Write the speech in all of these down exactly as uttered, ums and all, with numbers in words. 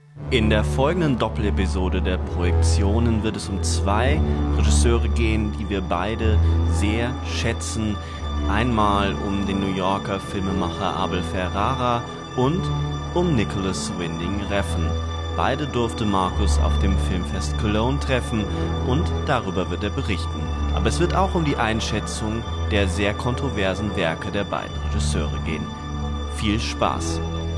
In der folgenden Doppelepisode der Projektionen wird es um zwei Regisseure gehen, die wir beide sehr schätzen. Einmal um den New Yorker Filmemacher Abel Ferrara und um Nicolas Winding Refn. Beide durfte Markus auf dem Filmfest Cologne treffen und darüber wird er berichten. Aber es wird auch um die Einschätzung der sehr kontroversen Werke der beiden Regisseure gehen. Viel Spaß!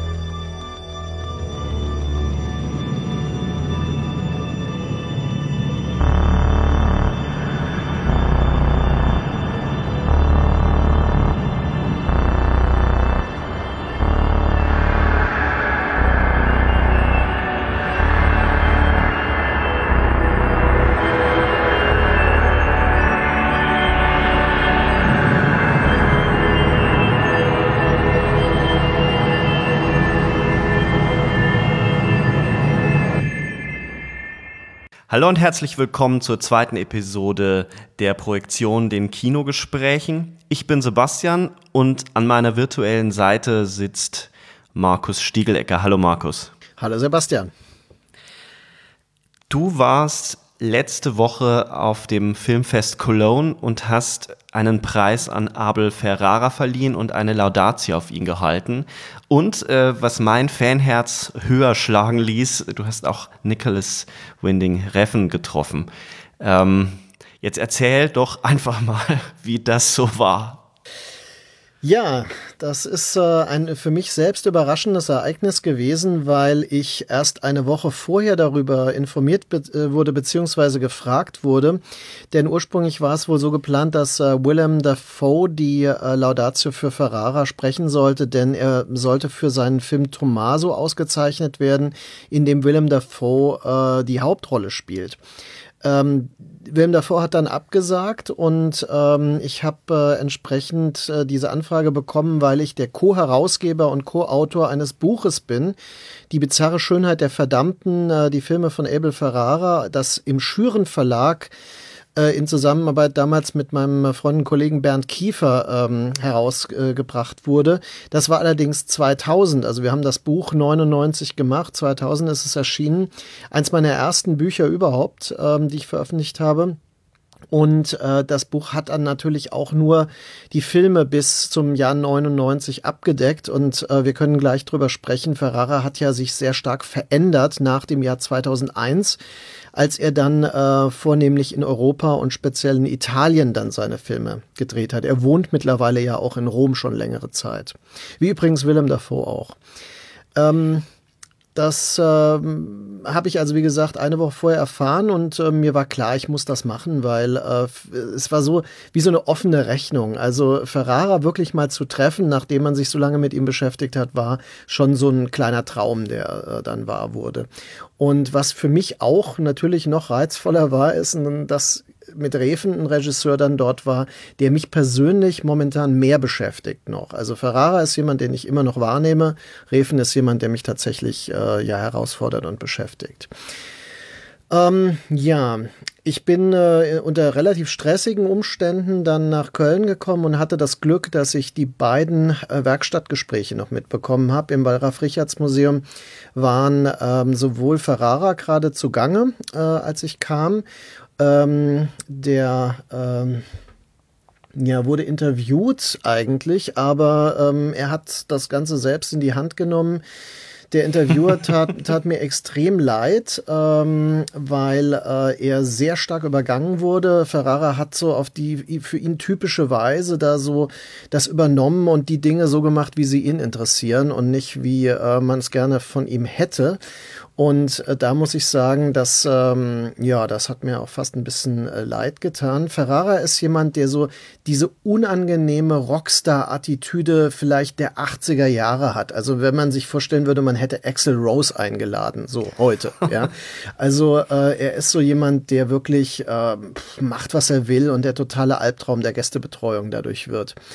Hallo und herzlich willkommen zur zweiten Episode der Projektion, den Kinogesprächen. Ich bin Sebastian und an meiner virtuellen Seite sitzt Markus Stiegelecker. Hallo Markus. Hallo Sebastian. Du warst letzte Woche auf dem Filmfest Cologne und hast einen Preis an Abel Ferrara verliehen und eine Laudatio auf ihn gehalten. Und äh, was mein Fanherz höher schlagen ließ, du hast auch Nicolas Winding Refn getroffen. Ähm, jetzt erzähl doch einfach mal, wie das so war. Ja, das ist äh, ein für mich selbst überraschendes Ereignis gewesen, weil ich erst eine Woche vorher darüber informiert be- äh, wurde beziehungsweise gefragt wurde. Denn ursprünglich war es wohl so geplant, dass äh, Willem Dafoe die äh, Laudatio für Ferrara sprechen sollte, denn er sollte für seinen Film Tommaso ausgezeichnet werden, in dem Willem Dafoe äh, die Hauptrolle spielt. Ähm, Willem Dafoe hat dann abgesagt und ähm, ich habe äh, entsprechend äh, diese Anfrage bekommen, weil ich der Co-Herausgeber und Co-Autor eines Buches bin, Die bizarre Schönheit der Verdammten, äh, die Filme von Abel Ferrara, das im Schüren Verlag äh, in Zusammenarbeit damals mit meinem Freund und Kollegen Bernd Kiefer ähm, herausgebracht äh, wurde. Das war allerdings zweitausend, also wir haben das Buch neunundneunzig gemacht, zweitausend ist es erschienen. Eins meiner ersten Bücher überhaupt, ähm, die ich veröffentlicht habe. Und äh, das Buch hat dann natürlich auch nur die Filme bis zum Jahr neunundneunzig abgedeckt und äh, wir können gleich drüber sprechen. Ferrara hat ja sich sehr stark verändert nach dem Jahr zweitausendeins, als er dann äh, vornehmlich in Europa und speziell in Italien dann seine Filme gedreht hat. Er wohnt mittlerweile ja auch in Rom schon längere Zeit. Wie übrigens Willem Dafoe auch. Ähm, Das ähm, habe ich also, wie gesagt, eine Woche vorher erfahren und äh, mir war klar, ich muss das machen, weil äh, es war so wie so eine offene Rechnung. Also Ferrara wirklich mal zu treffen, nachdem man sich so lange mit ihm beschäftigt hat, war schon so ein kleiner Traum, der äh, dann wahr wurde. Und was für mich auch natürlich noch reizvoller war, ist, dass mit Refn ein Regisseur dann dort war, der mich persönlich momentan mehr beschäftigt noch. Also Ferrara ist jemand, den ich immer noch wahrnehme. Refn ist jemand, der mich tatsächlich äh, ja herausfordert und beschäftigt. Ähm, ja, ich bin äh, unter relativ stressigen Umständen dann nach Köln gekommen und hatte das Glück, dass ich die beiden äh, Werkstattgespräche noch mitbekommen habe. Im Wallraf-Richartz-Museum waren ähm, sowohl Ferrara gerade zugange, äh, als ich kam. Ähm, der ähm, ja, wurde interviewt eigentlich, aber ähm, er hat das Ganze selbst in die Hand genommen. Der Interviewer tat, tat mir extrem leid, ähm, weil äh, er sehr stark übergangen wurde. Ferrara hat so auf die für ihn typische Weise da so das übernommen und die Dinge so gemacht, wie sie ihn interessieren und nicht, wie äh, man es gerne von ihm hätte. Und äh, da muss ich sagen, dass ähm, ja, das hat mir auch fast ein bisschen äh, leid getan. Ferrara ist jemand, der so diese unangenehme Rockstar-Attitüde vielleicht der achtziger Jahre hat. Also wenn man sich vorstellen würde, man hätte Axl Rose eingeladen, so heute. Ja, also äh, er ist so jemand, der wirklich äh, macht, was er will und der totale Albtraum der Gästebetreuung dadurch wird.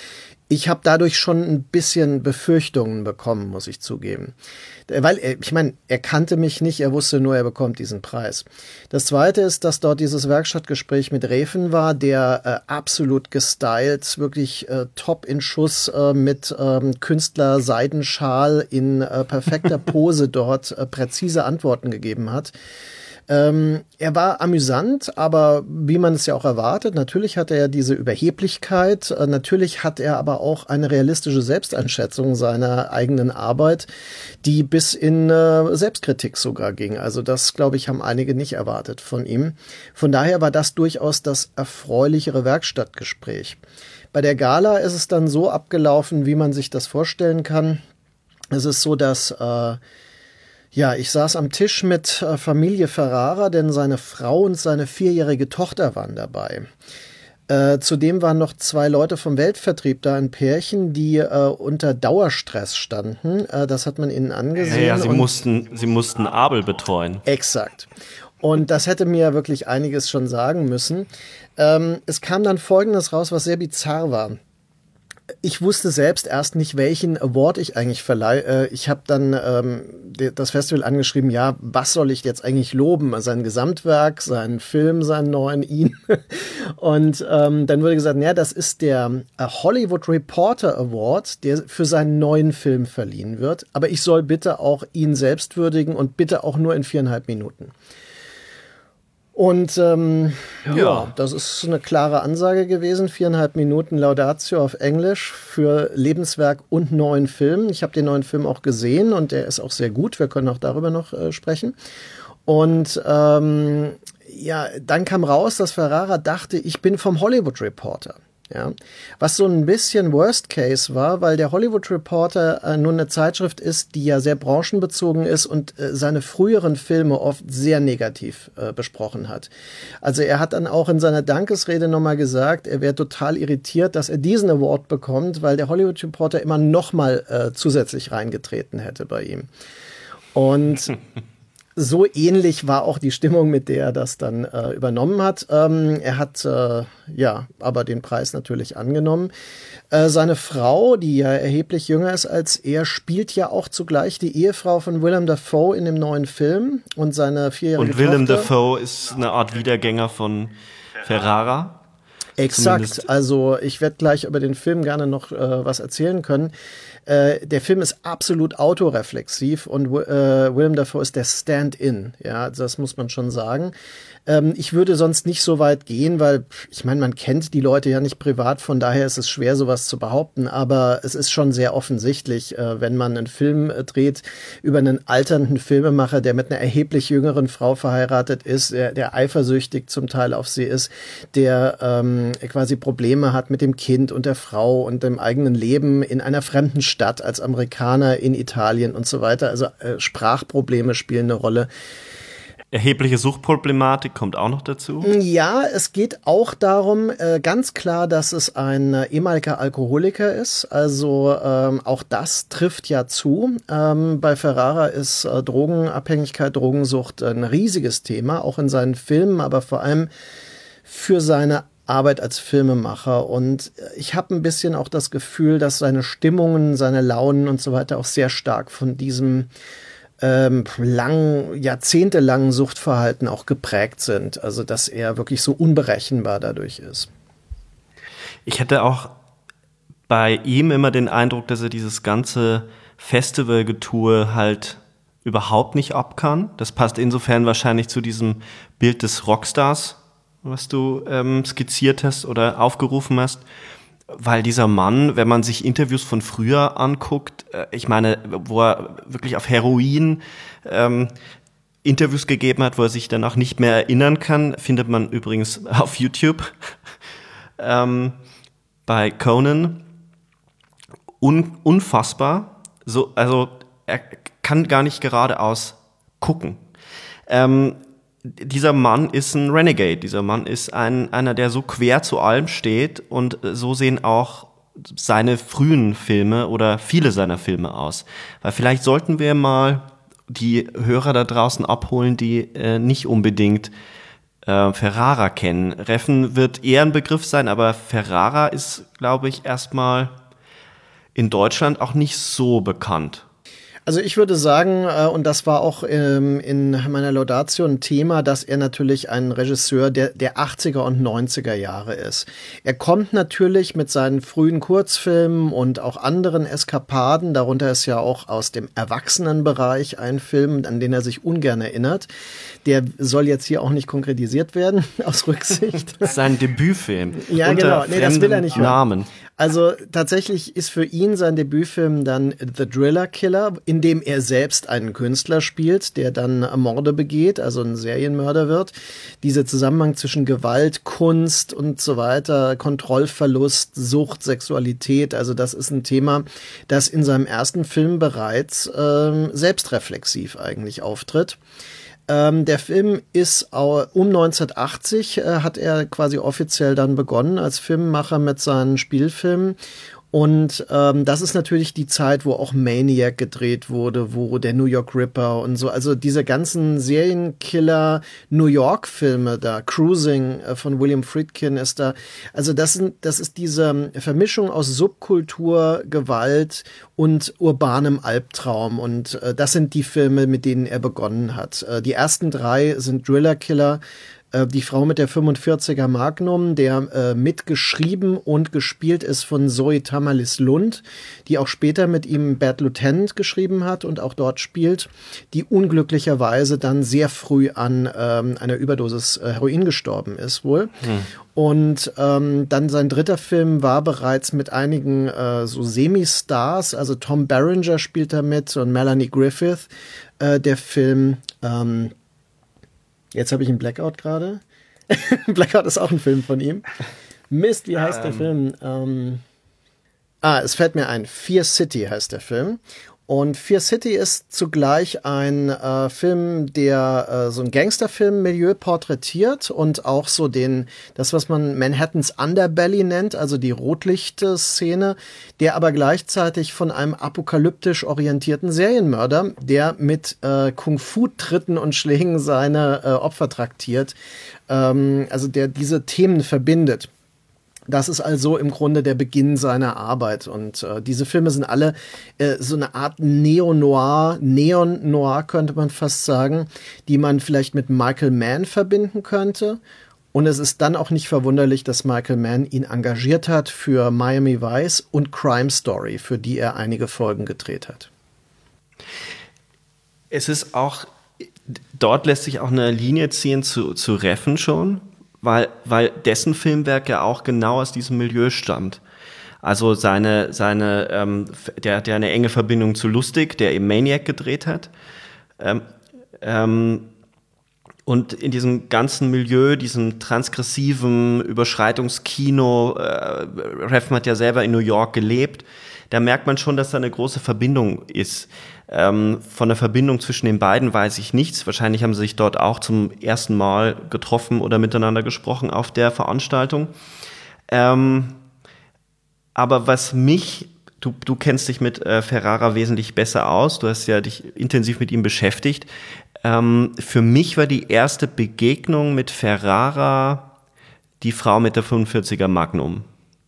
ich habe dadurch schon ein bisschen Befürchtungen bekommen, muss ich zugeben. Weil, ich meine, er kannte mich nicht, er wusste nur, er bekommt diesen Preis. Das Zweite ist, dass dort dieses Werkstattgespräch mit Refn war, der äh, absolut gestylt, wirklich äh, top in Schuss äh, mit ähm, Künstler-Seidenschal in äh, perfekter Pose dort äh, präzise Antworten gegeben hat. Ähm, er war amüsant, aber wie man es ja auch erwartet, natürlich hat er diese Überheblichkeit, äh, natürlich hat er aber auch eine realistische Selbsteinschätzung seiner eigenen Arbeit, die bis in äh, Selbstkritik sogar ging. Also das, glaube ich, haben einige nicht erwartet von ihm. Von daher war das durchaus das erfreulichere Werkstattgespräch. Bei der Gala ist es dann so abgelaufen, wie man sich das vorstellen kann. Es ist so, dass äh, Ja, ich saß am Tisch mit äh, Familie Ferrara, denn seine Frau und seine vierjährige Tochter waren dabei. Äh, zudem waren noch zwei Leute vom Weltvertrieb da, ein Pärchen, die äh, unter Dauerstress standen. Äh, das hat man ihnen angesehen. Ja, ja sie, mussten, sie mussten Abel betreuen. Exakt. Und das hätte mir wirklich einiges schon sagen müssen. Ähm, es kam dann Folgendes raus, was sehr bizarr war. Ich wusste selbst erst nicht, welchen Award ich eigentlich verleihe. Ich habe dann ähm, das Festival angeschrieben, ja, was soll ich jetzt eigentlich loben? Sein Gesamtwerk, seinen Film, seinen neuen, ihn. Und ähm, dann wurde gesagt, ja, das ist der Hollywood Reporter Award, der für seinen neuen Film verliehen wird. Aber ich soll bitte auch ihn selbst würdigen und bitte auch nur in viereinhalb Minuten. Und ähm, ja. ja, das ist eine klare Ansage gewesen. Viereinhalb Minuten Laudatio auf Englisch für Lebenswerk und neuen Film. Ich habe den neuen Film auch gesehen und der ist auch sehr gut. Wir können auch darüber noch äh, sprechen. Und ähm, ja, dann kam raus, dass Ferrara dachte, ich bin vom Hollywood Reporter. Ja, was so ein bisschen Worst Case war, weil der Hollywood Reporter äh, nun eine Zeitschrift ist, die ja sehr branchenbezogen ist und äh, seine früheren Filme oft sehr negativ äh, besprochen hat. Also er hat dann auch in seiner Dankesrede nochmal gesagt, er wäre total irritiert, dass er diesen Award bekommt, weil der Hollywood Reporter immer nochmal äh, zusätzlich reingetreten hätte bei ihm. Und so ähnlich war auch die Stimmung, mit der er das dann äh, übernommen hat. Ähm, er hat äh, ja aber den Preis natürlich angenommen. Äh, seine Frau, die ja erheblich jünger ist als er, spielt ja auch zugleich die Ehefrau von Willem Dafoe in dem neuen Film und seine vierjährige Tochter. Und Willem Tochter. Dafoe ist eine Art Wiedergänger von Ferrara. Exakt, Zumindest. Also ich werde gleich über den Film gerne noch äh, was erzählen können. Äh, der Film ist absolut autoreflexiv und äh, Willem Dafoe ist der Stand-in, ja, das muss man schon sagen. Ähm, ich würde sonst nicht so weit gehen, weil ich meine, man kennt die Leute ja nicht privat, von daher ist es schwer, sowas zu behaupten, aber es ist schon sehr offensichtlich, äh, wenn man einen Film äh, dreht über einen alternden Filmemacher, der mit einer erheblich jüngeren Frau verheiratet ist, der, der eifersüchtig zum Teil auf sie ist, der ähm, quasi Probleme hat mit dem Kind und der Frau und dem eigenen Leben in einer fremden Stadt als Amerikaner in Italien und so weiter. Also äh, Sprachprobleme spielen eine Rolle. Erhebliche Suchtproblematik kommt auch noch dazu? Ja, es geht auch darum, äh, ganz klar, dass es ein äh, ehemaliger Alkoholiker ist. Also ähm, auch das trifft ja zu. Ähm, bei Ferrara ist äh, Drogenabhängigkeit, Drogensucht ein riesiges Thema, auch in seinen Filmen, aber vor allem für seine Arbeit als Filmemacher. Und ich habe ein bisschen auch das Gefühl, dass seine Stimmungen, seine Launen und so weiter auch sehr stark von diesem ähm, lang, jahrzehntelangen Suchtverhalten auch geprägt sind. Also, dass er wirklich so unberechenbar dadurch ist. Ich hatte auch bei ihm immer den Eindruck, dass er dieses ganze Festivalgetue halt überhaupt nicht ab kann. Das passt insofern wahrscheinlich zu diesem Bild des Rockstars, was du ähm, skizziert hast oder aufgerufen hast. Weil dieser Mann, wenn man sich Interviews von früher anguckt, äh, ich meine, wo er wirklich auf Heroin ähm, Interviews gegeben hat, wo er sich danach nicht mehr erinnern kann, findet man übrigens auf YouTube ähm, bei Conan. Un- unfassbar. So, also er kann gar nicht geradeaus gucken. Ähm, Dieser Mann ist ein Renegade, dieser Mann ist ein, einer, der so quer zu allem steht und so sehen auch seine frühen Filme oder viele seiner Filme aus. Weil vielleicht sollten wir mal die Hörer da draußen abholen, die äh, nicht unbedingt äh, Ferrara kennen. Refn wird eher ein Begriff sein, aber Ferrara ist, glaube ich, erstmal in Deutschland auch nicht so bekannt. Also ich würde sagen, äh, und das war auch ähm, in meiner Laudatio ein Thema, dass er natürlich ein Regisseur der, der achtziger und neunziger Jahre ist. Er kommt natürlich mit seinen frühen Kurzfilmen und auch anderen Eskapaden, darunter ist ja auch aus dem Erwachsenenbereich ein Film, an den er sich ungern erinnert. Der soll jetzt hier auch nicht konkretisiert werden, aus Rücksicht. Das ist sein Debütfilm. Ja, genau. Nee, das will er nicht hören. Namen. Also tatsächlich ist für ihn sein Debütfilm dann The Driller Killer, in dem er selbst einen Künstler spielt, der dann Morde begeht, also ein Serienmörder wird. Dieser Zusammenhang zwischen Gewalt, Kunst und so weiter, Kontrollverlust, Sucht, Sexualität, also das ist ein Thema, das in seinem ersten Film bereits ähm, selbstreflexiv eigentlich auftritt. Ähm, der Film ist uh, um neunzehnhundertachtzig äh, hat er quasi offiziell dann begonnen als Filmemacher mit seinen Spielfilmen. Und ähm, das ist natürlich die Zeit, wo auch Maniac gedreht wurde, wo der New York Ripper und so, also diese ganzen Serienkiller New York Filme da, Cruising äh, von William Friedkin ist da, also das sind, das ist diese Vermischung aus Subkultur, Gewalt und urbanem Albtraum und äh, das sind die Filme, mit denen er begonnen hat. Äh, die ersten drei sind Driller Killer, Die Frau mit der fünfundvierziger Magnum, der äh, mitgeschrieben und gespielt ist von Zoe Tamalis-Lund, die auch später mit ihm Bad Lieutenant geschrieben hat und auch dort spielt, die unglücklicherweise dann sehr früh an ähm, einer Überdosis äh, Heroin gestorben ist wohl. Hm. Und ähm, dann sein dritter Film war bereits mit einigen äh, so Semi-Stars, also Tom Berenger spielt da mit und Melanie Griffith, äh, der Film ähm, Jetzt habe ich einen Blackout gerade. Blackout ist auch ein Film von ihm. Mist, wie heißt um. der Film? Ähm, ah, es fällt mir ein. Fear City heißt der Film. Und Fear City ist zugleich ein äh, Film, der äh, so ein Gangsterfilm-Milieu porträtiert und auch so den, das, was man Manhattans Underbelly nennt, also die Rotlichtszene, der aber gleichzeitig von einem apokalyptisch orientierten Serienmörder, der mit äh, Kung-Fu-Tritten und Schlägen seine äh, Opfer traktiert, ähm, also der diese Themen verbindet. Das ist also im Grunde der Beginn seiner Arbeit. Und äh, diese Filme sind alle äh, so eine Art Neo-Noir, Neon-Noir könnte man fast sagen, die man vielleicht mit Michael Mann verbinden könnte. Und es ist dann auch nicht verwunderlich, dass Michael Mann ihn engagiert hat für Miami Vice und Crime Story, für die er einige Folgen gedreht hat. Es ist auch, dort lässt sich auch eine Linie ziehen zu, zu Refn schon. Weil, weil dessen Filmwerk ja auch genau aus diesem Milieu stammt. Also seine, seine, ähm, der hat ja eine enge Verbindung zu Lustig, der eben Maniac gedreht hat. Ähm, ähm, und in diesem ganzen Milieu, diesem transgressiven Überschreitungskino, äh, Refn hat ja selber in New York gelebt, da merkt man schon, dass da eine große Verbindung ist. Ähm, von der Verbindung zwischen den beiden weiß ich nichts. Wahrscheinlich haben sie sich dort auch zum ersten Mal getroffen oder miteinander gesprochen auf der Veranstaltung. Ähm, aber was mich, du, du kennst dich mit äh, Ferrara wesentlich besser aus, du hast ja dich intensiv mit ihm beschäftigt. Ähm, für mich war die erste Begegnung mit Ferrara die Frau mit der fünfundvierziger Magnum.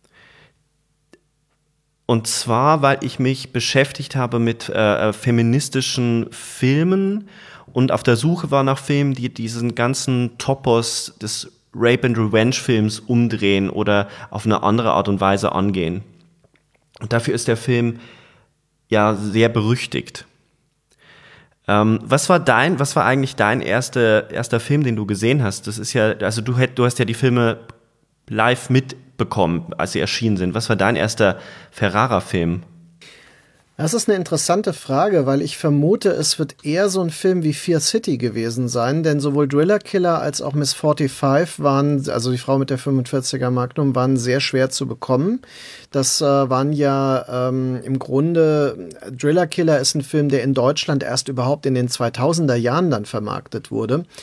Und zwar, weil ich mich beschäftigt habe mit äh, feministischen Filmen und auf der Suche war nach Filmen, die diesen ganzen Topos des Rape-and-Revenge-Films umdrehen oder auf eine andere Art und Weise angehen. Und dafür ist der Film ja sehr berüchtigt. Ähm, was war dein, was war eigentlich dein erster erster Film, den du gesehen hast? Das ist ja, also du, du hast ja die Filme live mitbekommen, als sie erschienen sind. Was war dein erster Ferrara-Film? Das ist eine interessante Frage, weil ich vermute, es wird eher so ein Film wie Fear City gewesen sein, denn sowohl Driller Killer als auch Miss fünfundvierzig waren, also die Frau mit der fünfundvierziger Magnum, waren sehr schwer zu bekommen. Das äh, waren ja ähm, im Grunde, Driller Killer ist ein Film, der in Deutschland erst überhaupt in den zweitausender Jahren dann vermarktet wurde.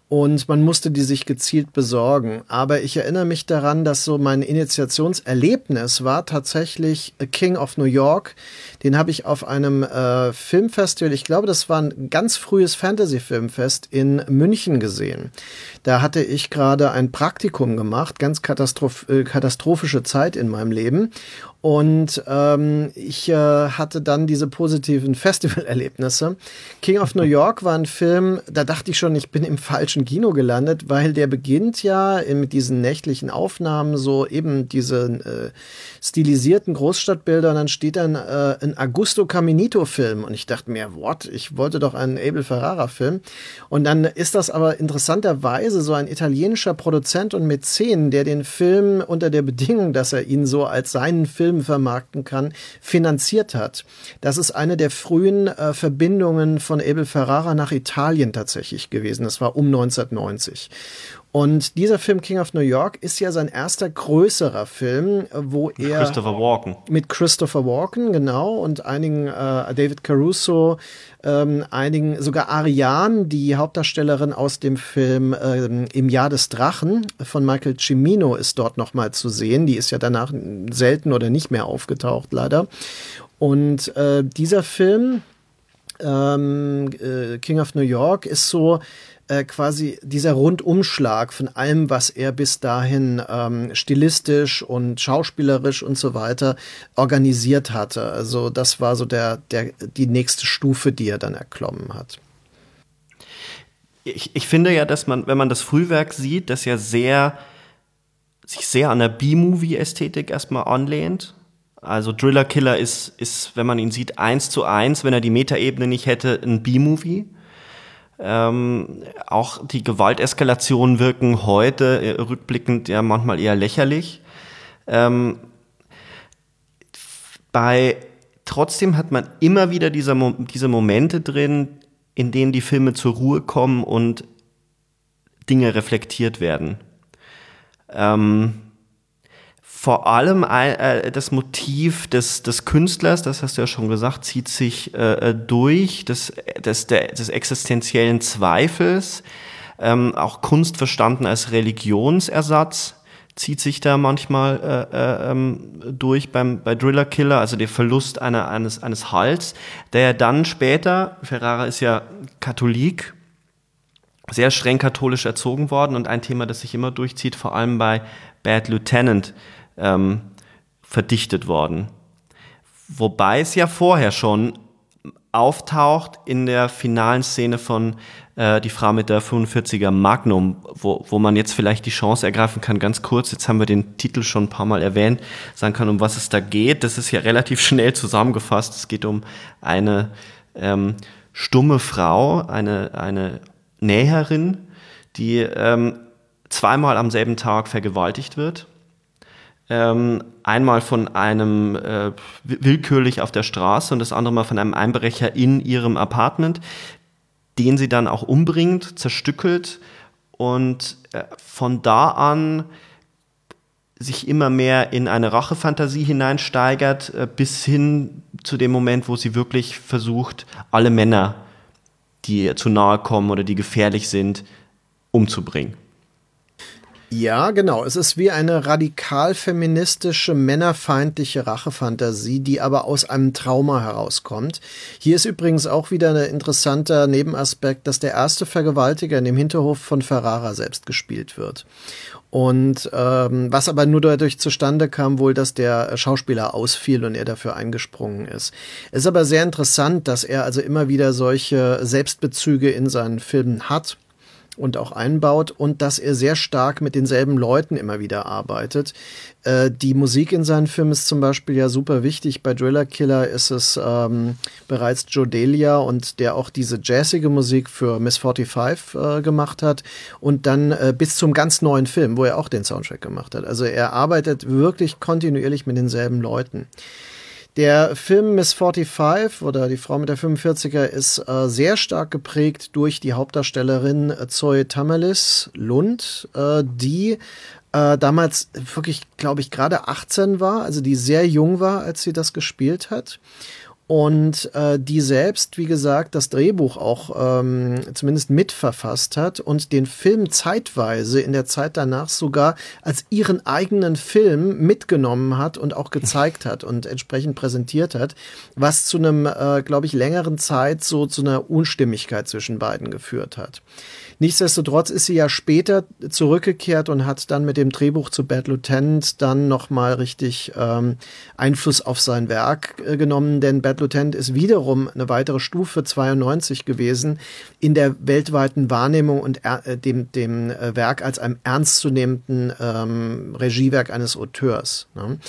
und man musste die sich gezielt besorgen. Aber ich erinnere mich daran, dass so mein Initiationserlebnis war tatsächlich A King of New York. Den habe ich auf einem äh, Filmfestival, ich glaube, das war ein ganz frühes Fantasy-Filmfest in München gesehen. Da hatte ich gerade ein Praktikum gemacht, ganz katastroph- äh, katastrophische Zeit in meinem Leben. Und ähm, ich äh, hatte dann diese positiven Festivalerlebnisse. King of New York war ein Film, da dachte ich schon, ich bin im falschen Kino gelandet, weil der beginnt ja mit diesen nächtlichen Aufnahmen, so eben diese äh, stilisierten Großstadtbilder, und dann steht dann äh, ein Augusto Caminito-Film. Und ich dachte mir, what? Ich wollte doch einen Abel Ferrara-Film. Und dann ist das aber interessanterweise so ein italienischer Produzent und Mäzen, der den Film unter der Bedingung, dass er ihn so als seinen Film vermarkten kann, finanziert hat. Das ist eine der frühen äh, Verbindungen von Abel Ferrara nach Italien tatsächlich gewesen. Das war um neunzehnhundertneunzig. Und dieser Film King of New York ist ja sein erster größerer Film, wo mit er Christopher Walken. Mit Christopher Walken, genau, und einigen, äh, David Caruso, ähm, einigen, sogar Ariane, die Hauptdarstellerin aus dem Film ähm, Im Jahr des Drachen von Michael Cimino, ist dort nochmal zu sehen. Die ist ja danach selten oder nicht mehr aufgetaucht, leider. Und äh, dieser Film, ähm, äh, King of New York, ist so äh, quasi dieser Rundumschlag von allem, was er bis dahin ähm, stilistisch und schauspielerisch und so weiter organisiert hatte. Also das war so der, der, die nächste Stufe, die er dann erklommen hat. Ich, ich finde ja, dass man, wenn man das Frühwerk sieht, das ja sehr, sich sehr an der B-Movie-Ästhetik erstmal anlehnt. Also Driller Killer ist, ist, wenn man ihn sieht, eins zu eins, wenn er die Metaebene nicht hätte, ein B-Movie. Ähm, auch die Gewalteskalationen wirken heute äh, rückblickend ja manchmal eher lächerlich. Ähm, bei trotzdem hat man immer wieder diese, Mo- diese Momente drin, in denen die Filme zur Ruhe kommen und Dinge reflektiert werden. Ähm, vor allem äh, das Motiv des, des Künstlers, das hast du ja schon gesagt, zieht sich äh, durch, des, des, der, des existenziellen Zweifels, ähm, auch Kunst verstanden als Religionsersatz, zieht sich da manchmal äh, äh, ähm, durch beim, bei Driller Killer, also der Verlust einer, eines, eines Halts, der ja dann später, Ferrara ist ja Katholik, sehr streng katholisch erzogen worden, und ein Thema, das sich immer durchzieht, vor allem bei Bad Lieutenant, ähm, verdichtet worden. Wobei es ja vorher schon auftaucht in der finalen Szene von äh, Die Frau mit der fünfundvierziger Magnum, wo, wo man jetzt vielleicht die Chance ergreifen kann, ganz kurz, jetzt haben wir den Titel schon ein paar Mal erwähnt, sagen kann, um was es da geht. Das ist ja relativ schnell zusammengefasst. Es geht um eine ähm, stumme Frau, eine, eine Näherin, die ähm, zweimal am selben Tag vergewaltigt wird. Ähm, einmal von einem äh, willkürlich auf der Straße und das andere Mal von einem Einbrecher in ihrem Apartment, den sie dann auch umbringt, zerstückelt und äh, von da an sich immer mehr in eine Rachefantasie hineinsteigert, äh, bis hin zu dem Moment, wo sie wirklich versucht, alle Männer, die ihr zu nahe kommen oder die gefährlich sind, umzubringen. Ja, genau. Es ist wie eine radikal feministische, männerfeindliche Rachefantasie, die aber aus einem Trauma herauskommt. Hier ist übrigens auch wieder ein interessanter Nebenaspekt, dass der erste Vergewaltiger in dem Hinterhof von Ferrara selbst gespielt wird. Und ähm, was aber nur dadurch zustande kam, wohl, dass der Schauspieler ausfiel und er dafür eingesprungen ist. Es ist aber sehr interessant, dass er also immer wieder solche Selbstbezüge in seinen Filmen hat und auch einbaut, und dass er sehr stark mit denselben Leuten immer wieder arbeitet. Äh, die Musik in seinen Filmen ist zum Beispiel ja super wichtig. Bei Driller Killer ist es ähm, bereits Joe Delia, und der auch diese jazzige Musik für Miss fünfundvierzig äh, gemacht hat, und dann äh, bis zum ganz neuen Film, wo er auch den Soundtrack gemacht hat. Also er arbeitet wirklich kontinuierlich mit denselben Leuten. Der Film Miss fünfundvierzig oder Die Frau mit der fünfundvierziger ist äh, sehr stark geprägt durch die Hauptdarstellerin äh, Zoe Tamerlis Lund, äh, die äh, damals wirklich, glaube ich, gerade achtzehn war, also die sehr jung war, als sie das gespielt hat. und äh, die selbst, wie gesagt, das Drehbuch auch ähm, zumindest mitverfasst hat und den Film zeitweise in der Zeit danach sogar als ihren eigenen Film mitgenommen hat und auch gezeigt hat und entsprechend präsentiert hat, was zu einem, äh, glaube ich, längeren Zeit so zu einer Unstimmigkeit zwischen beiden geführt hat. Nichtsdestotrotz ist sie ja später zurückgekehrt und hat dann mit dem Drehbuch zu Bad Lieutenant dann nochmal richtig ähm, Einfluss auf sein Werk äh, genommen, denn Bad Lieutenant ist wiederum eine weitere Stufe zweiundneunzig gewesen in der weltweiten Wahrnehmung und äh, dem, dem äh, Werk als einem ernstzunehmenden ähm, Regiewerk eines Auteurs. Ne?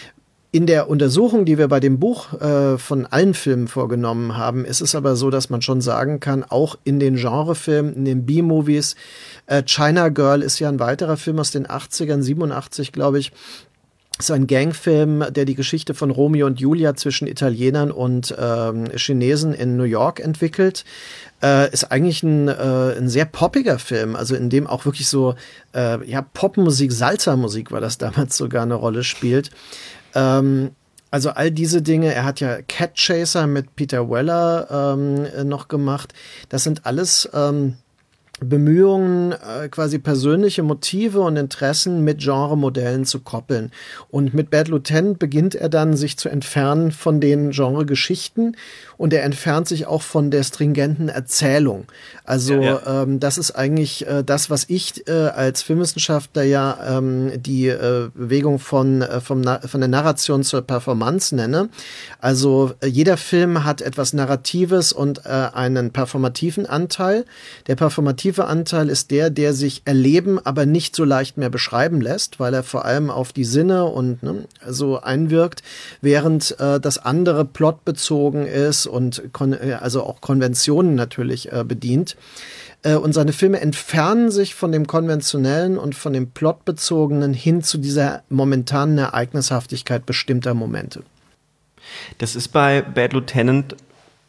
In der Untersuchung, die wir bei dem Buch äh, von allen Filmen vorgenommen haben, ist es aber so, dass man schon sagen kann, auch in den Genrefilmen, in den B-Movies, äh, China Girl ist ja ein weiterer Film aus den achtzigern, siebenundachtzig, glaube ich, ist ein Gangfilm, der die Geschichte von Romeo und Julia zwischen Italienern und ähm, Chinesen in New York entwickelt. Äh, ist eigentlich ein, äh, ein sehr poppiger Film, also in dem auch wirklich so äh, ja, Popmusik, Salsa-Musik war das damals sogar eine Rolle spielt. Ähm, also all diese Dinge, er hat ja Cat Chaser mit Peter Weller ähm, noch gemacht. Das sind alles ähm, Bemühungen, äh, quasi persönliche Motive und Interessen mit Genremodellen zu koppeln. Und mit Bad Lieutenant beginnt er dann, sich zu entfernen von den Genregeschichten und er entfernt sich auch von der stringenten Erzählung. Also ja, ja. Ähm, das ist eigentlich äh, das, was ich äh, als Filmwissenschaftler ja ähm, die äh, Bewegung von, äh, vom Na- von der Narration zur Performance nenne. Also äh, jeder Film hat etwas Narratives und äh, einen performativen Anteil. Der performative Anteil ist der, der sich erleben, aber nicht so leicht mehr beschreiben lässt, weil er vor allem auf die Sinne und ne, so einwirkt, während äh, das andere plotbezogen ist und kon- also auch Konventionen natürlich äh, bedient. Äh, und seine Filme entfernen sich von dem Konventionellen und von dem Plotbezogenen hin zu dieser momentanen Ereignishaftigkeit bestimmter Momente. Das ist bei Bad Lieutenant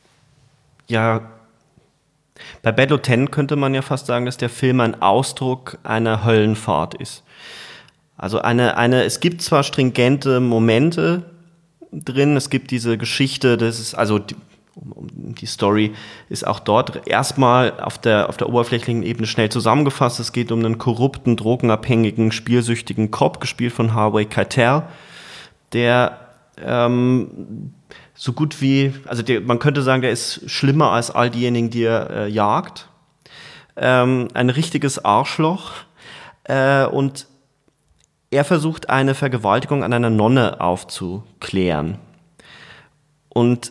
ja Bei Bad Lieutenant könnte man ja fast sagen, dass der Film ein Ausdruck einer Höllenfahrt ist. Also eine, eine, es gibt zwar stringente Momente drin, es gibt diese Geschichte, das ist, also die, die Story ist auch dort erstmal auf der, auf der oberflächlichen Ebene schnell zusammengefasst. Es geht um einen korrupten, drogenabhängigen, spielsüchtigen Cop, gespielt von Harvey Keitel, der ähm, so gut wie, also der, man könnte sagen, der ist schlimmer als all diejenigen, die er äh, jagt. Ähm, ein richtiges Arschloch. Äh, und er versucht, eine Vergewaltigung an einer Nonne aufzuklären. Und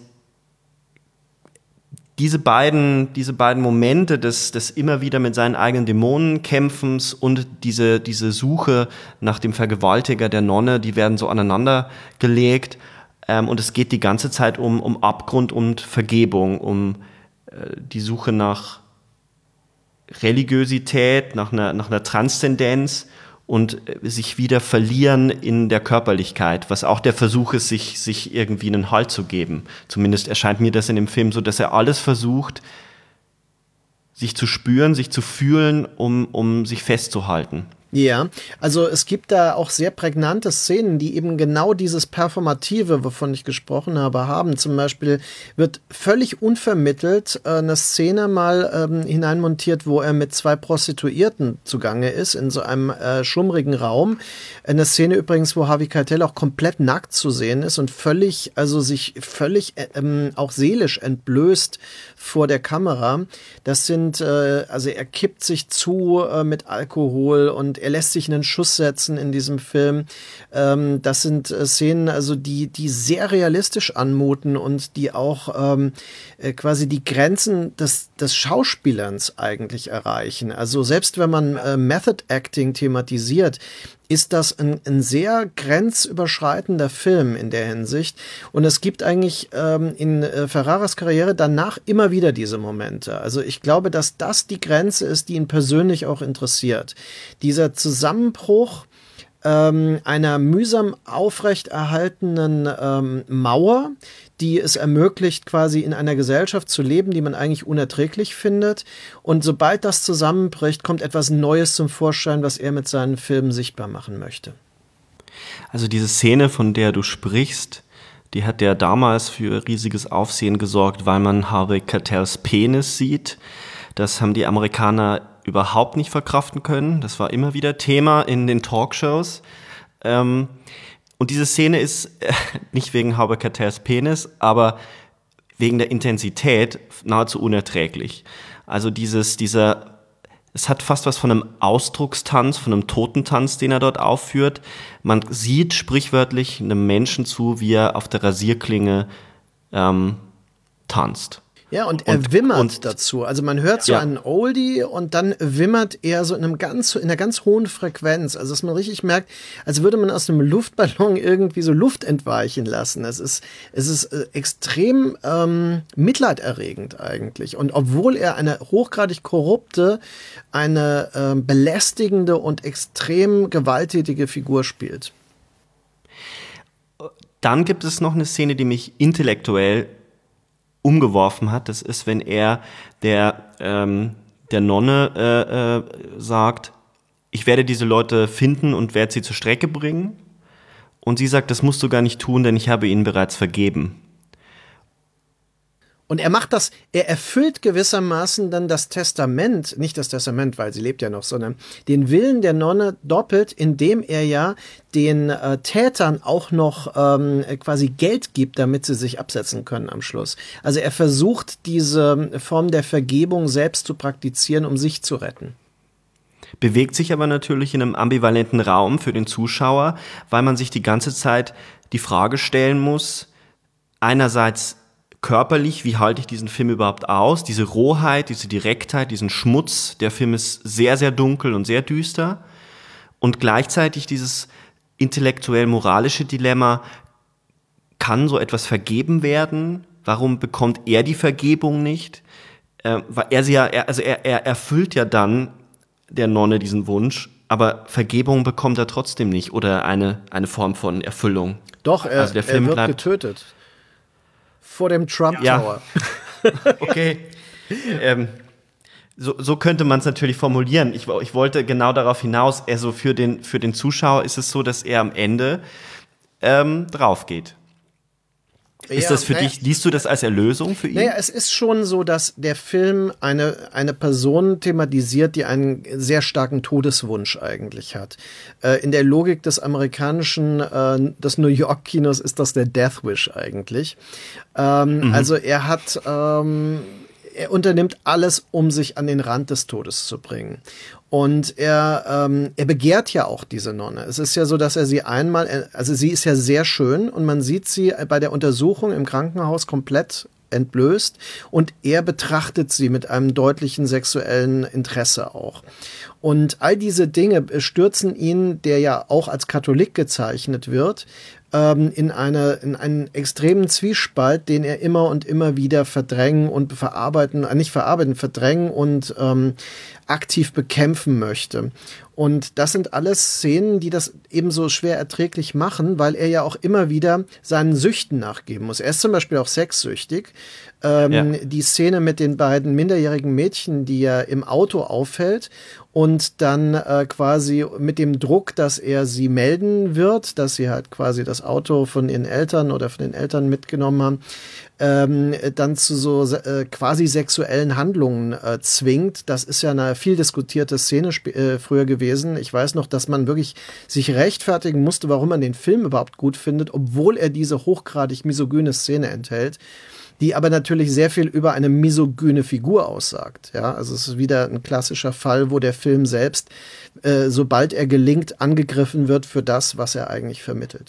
diese beiden, diese beiden Momente des, des immer wieder mit seinen eigenen Dämonen kämpfens und diese, diese Suche nach dem Vergewaltiger der Nonne, die werden so aneinander gelegt. Ähm, und es geht die ganze Zeit um, um Abgrund und Vergebung, um äh, die Suche nach Religiosität, nach einer, nach einer Transzendenz und äh, sich wieder verlieren in der Körperlichkeit, was auch der Versuch ist, sich, sich irgendwie einen Halt zu geben. Zumindest erscheint mir das in dem Film so, dass er alles versucht, sich zu spüren, sich zu fühlen, um, um sich festzuhalten. Ja, also es gibt da auch sehr prägnante Szenen, die eben genau dieses Performative, wovon ich gesprochen habe, haben. Zum Beispiel wird völlig unvermittelt äh, eine Szene mal ähm, hineinmontiert, wo er mit zwei Prostituierten zugange ist, in so einem äh, schummrigen Raum. Eine Szene übrigens, wo Harvey Keitel auch komplett nackt zu sehen ist und völlig, also sich völlig ähm, auch seelisch entblößt vor der Kamera. Das sind, äh, also er kippt sich zu äh, mit Alkohol und er lässt sich einen Schuss setzen in diesem Film. Ähm, das sind äh, Szenen, also die, die sehr realistisch anmuten und die auch ähm, äh, quasi die Grenzen des, des Schauspielerns eigentlich erreichen. Also selbst wenn man äh, Method Acting thematisiert, ist das ein, ein sehr grenzüberschreitender Film in der Hinsicht. Und es gibt eigentlich ähm, in äh, Ferraras Karriere danach immer wieder diese Momente. Also ich glaube, dass das die Grenze ist, die ihn persönlich auch interessiert. Dieser Zusammenbruch ähm, einer mühsam aufrechterhaltenen ähm, Mauer, die es ermöglicht, quasi in einer Gesellschaft zu leben, die man eigentlich unerträglich findet. Und sobald das zusammenbricht, kommt etwas Neues zum Vorschein, was er mit seinen Filmen sichtbar machen möchte. Also diese Szene, von der du sprichst, Die hat ja damals für riesiges Aufsehen gesorgt, weil man Harvey Keitels Penis sieht. Das haben die Amerikaner überhaupt nicht verkraften können. Das war immer wieder Thema in den Talkshows. Ähm, und diese Szene ist äh, nicht wegen Harvey Keitels Penis, aber wegen der Intensität nahezu unerträglich. Also dieses, dieser, es hat fast was von einem Ausdruckstanz, von einem Totentanz, den er dort aufführt. Man sieht sprichwörtlich einem Menschen zu, wie er auf der Rasierklinge ähm, tanzt. Ja, und er und, wimmert und, dazu. Also man hört so ja. einen Oldie und dann wimmert er so in einem ganz, in einer ganz hohen Frequenz. Also dass man richtig merkt, als würde man aus einem Luftballon irgendwie so Luft entweichen lassen. Es ist, es ist äh, extrem ähm, mitleiderregend eigentlich. Und obwohl er eine hochgradig korrupte, eine äh, belästigende und extrem gewalttätige Figur spielt. Dann gibt es noch eine Szene, die mich intellektuell umgeworfen hat. Das ist, wenn er der, ähm, der Nonne äh, äh, sagt, ich werde diese Leute finden und werde sie zur Strecke bringen. Und sie sagt, das musst du gar nicht tun, denn ich habe ihnen bereits vergeben. Und er macht das, er erfüllt gewissermaßen dann das Testament, nicht das Testament, weil sie lebt ja noch, sondern den Willen der Nonne doppelt, indem er ja den äh, Tätern auch noch ähm, quasi Geld gibt, damit sie sich absetzen können am Schluss. Also er versucht, diese Form der Vergebung selbst zu praktizieren, um sich zu retten. Bewegt sich aber natürlich in einem ambivalenten Raum für den Zuschauer, weil man sich die ganze Zeit die Frage stellen muss, einerseits körperlich, wie halte ich diesen Film überhaupt aus? Diese Rohheit, diese Direktheit, diesen Schmutz. Der Film ist sehr, sehr dunkel und sehr düster. Und gleichzeitig dieses intellektuell-moralische Dilemma, kann so etwas vergeben werden? Warum bekommt er die Vergebung nicht? Äh, weil er sie ja, er, also er, er erfüllt ja dann der Nonne diesen Wunsch, aber Vergebung bekommt er trotzdem nicht oder eine, eine Form von Erfüllung. Doch, er, also der Film er wird bleibt getötet. Vor dem Trump Tower. Ja. Okay. ähm, so, so könnte man es natürlich formulieren. Ich, ich wollte genau darauf hinaus, also für den, für den Zuschauer ist es so, dass er am Ende ähm, drauf geht. Ist ja, das für naja, dich, liest du das als Erlösung für ihn? Naja, es ist schon so, dass der Film eine, eine Person thematisiert, die einen sehr starken Todeswunsch eigentlich hat. Äh, in der Logik des amerikanischen, äh, des New York-Kinos ist das der Death Wish eigentlich. Ähm, mhm. Also er hat, ähm, er unternimmt alles, um sich an den Rand des Todes zu bringen. Und er, ähm, er begehrt ja auch diese Nonne. Es ist ja so, dass er sie einmal, also sie ist ja sehr schön und man sieht sie bei der Untersuchung im Krankenhaus komplett entblößt und er betrachtet sie mit einem deutlichen sexuellen Interesse auch. Und all diese Dinge stürzen ihn, der ja auch als Katholik gezeichnet wird, ähm, in eine, in einen extremen Zwiespalt, den er immer und immer wieder verdrängen und verarbeiten, äh, nicht verarbeiten, verdrängen und ähm, aktiv bekämpfen möchte. Und das sind alles Szenen, die das eben so schwer erträglich machen, weil er ja auch immer wieder seinen Süchten nachgeben muss. Er ist zum Beispiel auch sexsüchtig. Ähm, ja. Die Szene mit den beiden minderjährigen Mädchen, die er im Auto aufhält und dann äh, quasi mit dem Druck, dass er sie melden wird, dass sie halt quasi das Auto von ihren Eltern oder von den Eltern mitgenommen haben, ähm, dann zu so äh, quasi sexuellen Handlungen äh, zwingt. Das ist ja eine viel diskutierte Szene sp- äh, früher gewesen. Ich weiß noch, dass man wirklich sich rechtfertigen musste, warum man den Film überhaupt gut findet, obwohl er diese hochgradig misogyne Szene enthält, die aber natürlich sehr viel über eine misogyne Figur aussagt. Ja, also es ist wieder ein klassischer Fall, wo der Film selbst, äh, sobald er gelingt, angegriffen wird für das, was er eigentlich vermittelt.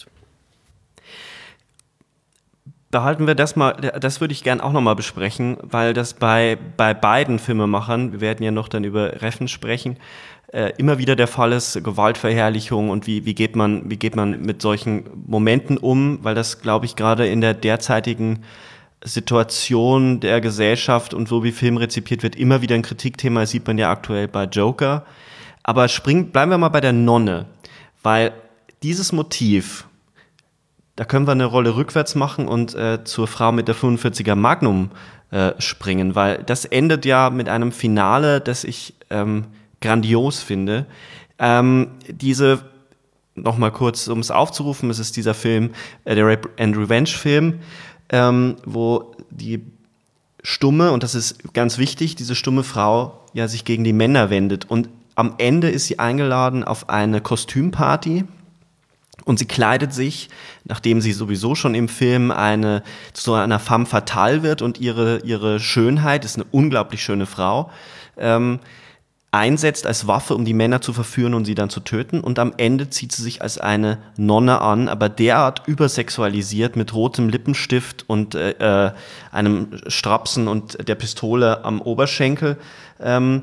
Behalten wir das mal, das würde ich gern auch nochmal besprechen, weil das bei, bei beiden Filmemachern, wir werden ja noch dann über Reffen sprechen, äh, immer wieder der Fall ist, Gewaltverherrlichung und wie, wie geht man, wie geht man mit solchen Momenten um, weil das, glaube ich, gerade in der derzeitigen Situation der Gesellschaft und so wie Film rezipiert wird, immer wieder ein Kritikthema, das sieht man ja aktuell bei Joker. Aber springen, bleiben wir mal bei der Nonne, weil dieses Motiv, da können wir eine Rolle rückwärts machen und äh, zur Frau mit der fünfundvierziger Magnum äh, springen, weil das endet ja mit einem Finale, das ich ähm, grandios finde. Ähm, diese nochmal kurz, um es aufzurufen, es ist dieser Film, äh, der Rape and Revenge Film, ähm, wo die stumme, und das ist ganz wichtig, diese stumme Frau ja sich gegen die Männer wendet. Und am Ende ist sie eingeladen auf eine Kostümparty und sie kleidet sich, nachdem sie sowieso schon im Film eine, zu einer femme fatale wird und ihre, ihre Schönheit, ist eine unglaublich schöne Frau, ähm, einsetzt als Waffe, um die Männer zu verführen und sie dann zu töten. Und am Ende zieht sie sich als eine Nonne an, aber derart übersexualisiert mit rotem Lippenstift und äh, einem Strapsen und der Pistole am Oberschenkel. Ähm,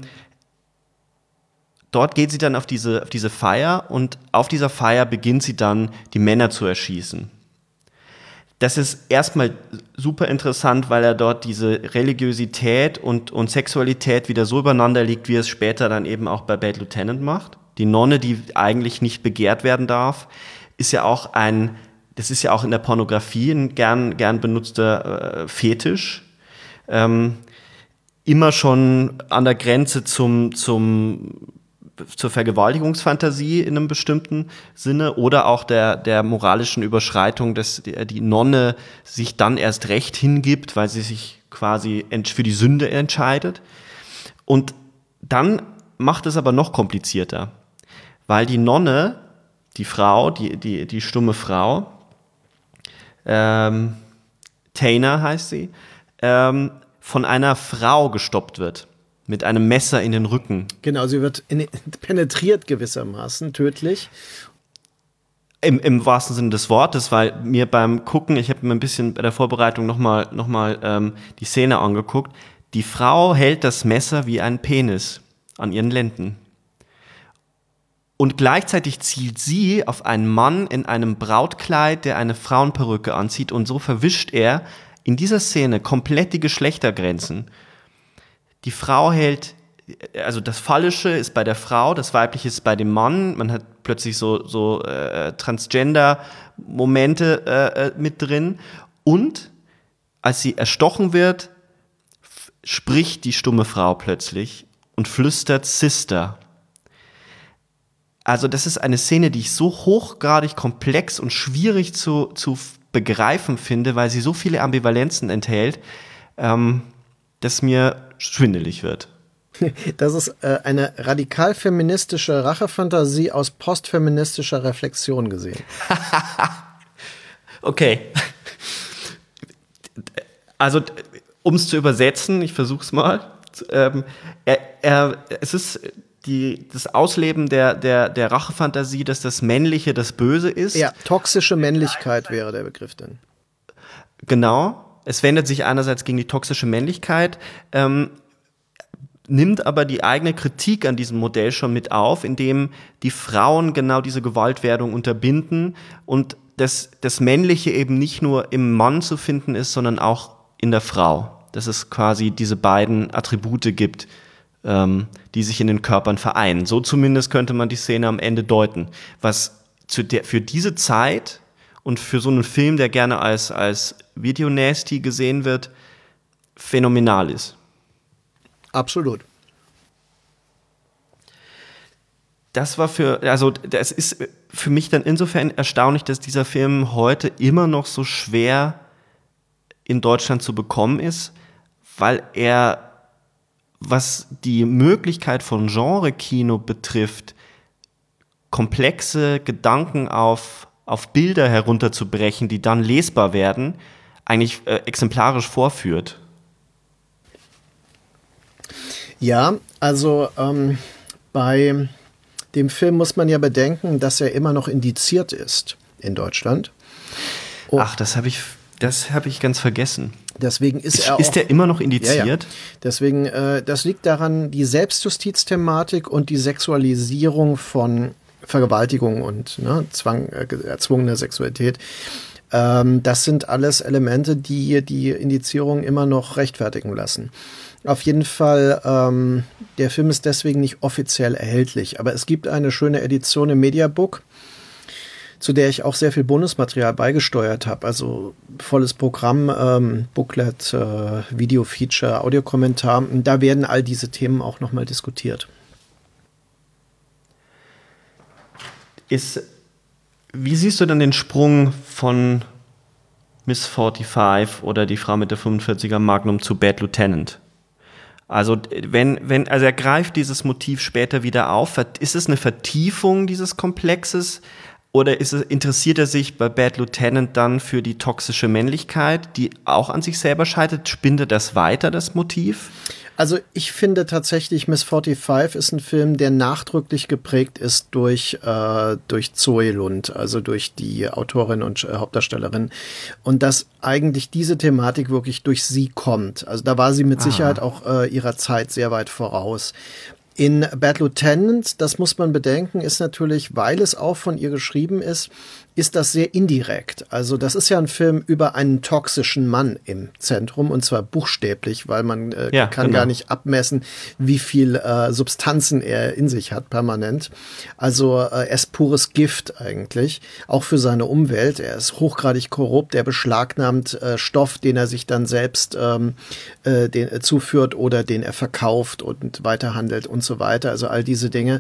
dort geht sie dann auf diese, auf diese Feier und auf dieser Feier beginnt sie dann, die Männer zu erschießen. Das ist erstmal super interessant, weil er dort diese Religiosität und, und Sexualität wieder so übereinander legt, wie er es später dann eben auch bei Bad Lieutenant macht. Die Nonne, die eigentlich nicht begehrt werden darf, ist ja auch ein, das ist ja auch in der Pornografie ein gern, gern benutzter äh, Fetisch. Ähm, immer schon an der Grenze zum, zum zur Vergewaltigungsfantasie in einem bestimmten Sinne oder auch der, der moralischen Überschreitung, dass die, die Nonne sich dann erst recht hingibt, weil sie sich quasi für die Sünde entscheidet. Und dann macht es aber noch komplizierter, weil die Nonne, die Frau, die, die, die stumme Frau, ähm, Taina heißt sie, ähm, von einer Frau gestoppt wird. Mit einem Messer in den Rücken. Genau, sie wird in, penetriert gewissermaßen, tödlich. Im, Im wahrsten Sinne des Wortes, weil mir beim Gucken, ich habe mir ein bisschen bei der Vorbereitung nochmal noch mal, ähm, die Szene angeguckt, die Frau hält das Messer wie ein Penis an ihren Lenden. Und gleichzeitig zielt sie auf einen Mann in einem Brautkleid, der eine Frauenperücke anzieht, und so verwischt er in dieser Szene komplett die Geschlechtergrenzen. Die Frau hält, also das Phallische ist bei der Frau, das Weibliche ist bei dem Mann. Man hat plötzlich so, so äh, Transgender-Momente äh, mit drin. Und als sie erstochen wird, f- spricht die stumme Frau plötzlich und flüstert Sister. Also das ist eine Szene, die ich so hochgradig komplex und schwierig zu, zu begreifen finde, weil sie so viele Ambivalenzen enthält, ähm, dass mir schwindelig wird. Das ist äh, eine radikal feministische Rachefantasie aus postfeministischer Reflexion gesehen. Okay. Also, um es zu übersetzen, ich versuche es mal. Ähm, er, er, es ist die, das Ausleben der, der, der Rachefantasie, dass das Männliche das Böse ist. Ja, toxische Männlichkeit wäre der Begriff denn. Genau. Es wendet sich einerseits gegen die toxische Männlichkeit, ähm, nimmt aber die eigene Kritik an diesem Modell schon mit auf, indem die Frauen genau diese Gewaltwerdung unterbinden und das, das Männliche eben nicht nur im Mann zu finden ist, sondern auch in der Frau. Dass es quasi diese beiden Attribute gibt, ähm, die sich in den Körpern vereinen. So zumindest könnte man die Szene am Ende deuten. Was zu der, für diese Zeit und für so einen Film, der gerne als, als Video-Nasty gesehen wird, phänomenal ist. Absolut. Das war für, also das ist für mich dann insofern erstaunlich, dass dieser Film heute immer noch so schwer in Deutschland zu bekommen ist, weil er, was die Möglichkeit von Genre-Kino betrifft, komplexe Gedanken auf, auf Bilder herunterzubrechen, die dann lesbar werden, eigentlich äh, exemplarisch vorführt. Ja, also ähm, bei dem Film muss man ja bedenken, dass er immer noch indiziert ist in Deutschland. Oh. Ach, das habe ich, das habe ich ganz vergessen. Deswegen ist, ist er auch, Ist der immer noch indiziert? Ja, ja. Deswegen, äh, das liegt daran, die Selbstjustizthematik und die Sexualisierung von Vergewaltigung und ne, Zwang, äh, erzwungene Sexualität. Ähm, das sind alles Elemente, die die Indizierung immer noch rechtfertigen lassen. Auf jeden Fall, ähm, der Film ist deswegen nicht offiziell erhältlich, aber es gibt eine schöne Edition im Mediabook, zu der ich auch sehr viel Bonusmaterial beigesteuert habe, also volles Programm, ähm, Booklet, äh, Video-Feature, Audiokommentar. Da werden all diese Themen auch nochmal diskutiert. Ist Wie siehst du dann den Sprung von Miss fünfundvierzig oder die Frau mit der fünfundvierziger Magnum zu Bad Lieutenant? Also wenn, wenn, also er greift dieses Motiv später wieder auf. Ist es eine Vertiefung dieses Komplexes oder ist es, interessiert er sich bei Bad Lieutenant dann für die toxische Männlichkeit, die auch an sich selber scheitert? Spinnt er das weiter, das Motiv? Also ich finde tatsächlich, Miss fünfundvierzig ist ein Film, der nachdrücklich geprägt ist durch, äh, durch Zoe Lund, also durch die Autorin und äh, Hauptdarstellerin. Und dass eigentlich diese Thematik wirklich durch sie kommt. Also da war sie mit Aha. Sicherheit auch äh, ihrer Zeit sehr weit voraus. In Bad Lieutenant, das muss man bedenken, ist natürlich, weil es auch von ihr geschrieben ist, ist das sehr indirekt. Also das ist ja ein Film über einen toxischen Mann im Zentrum und zwar buchstäblich, weil man äh, ja, kann genau. gar nicht abmessen, wie viel äh, Substanzen er in sich hat permanent. Also äh, er ist pures Gift eigentlich, auch für seine Umwelt. Er ist hochgradig korrupt, er beschlagnahmt äh, Stoff, den er sich dann selbst ähm, äh, den, äh, zuführt oder den er verkauft und weiterhandelt und so weiter. Also all diese Dinge.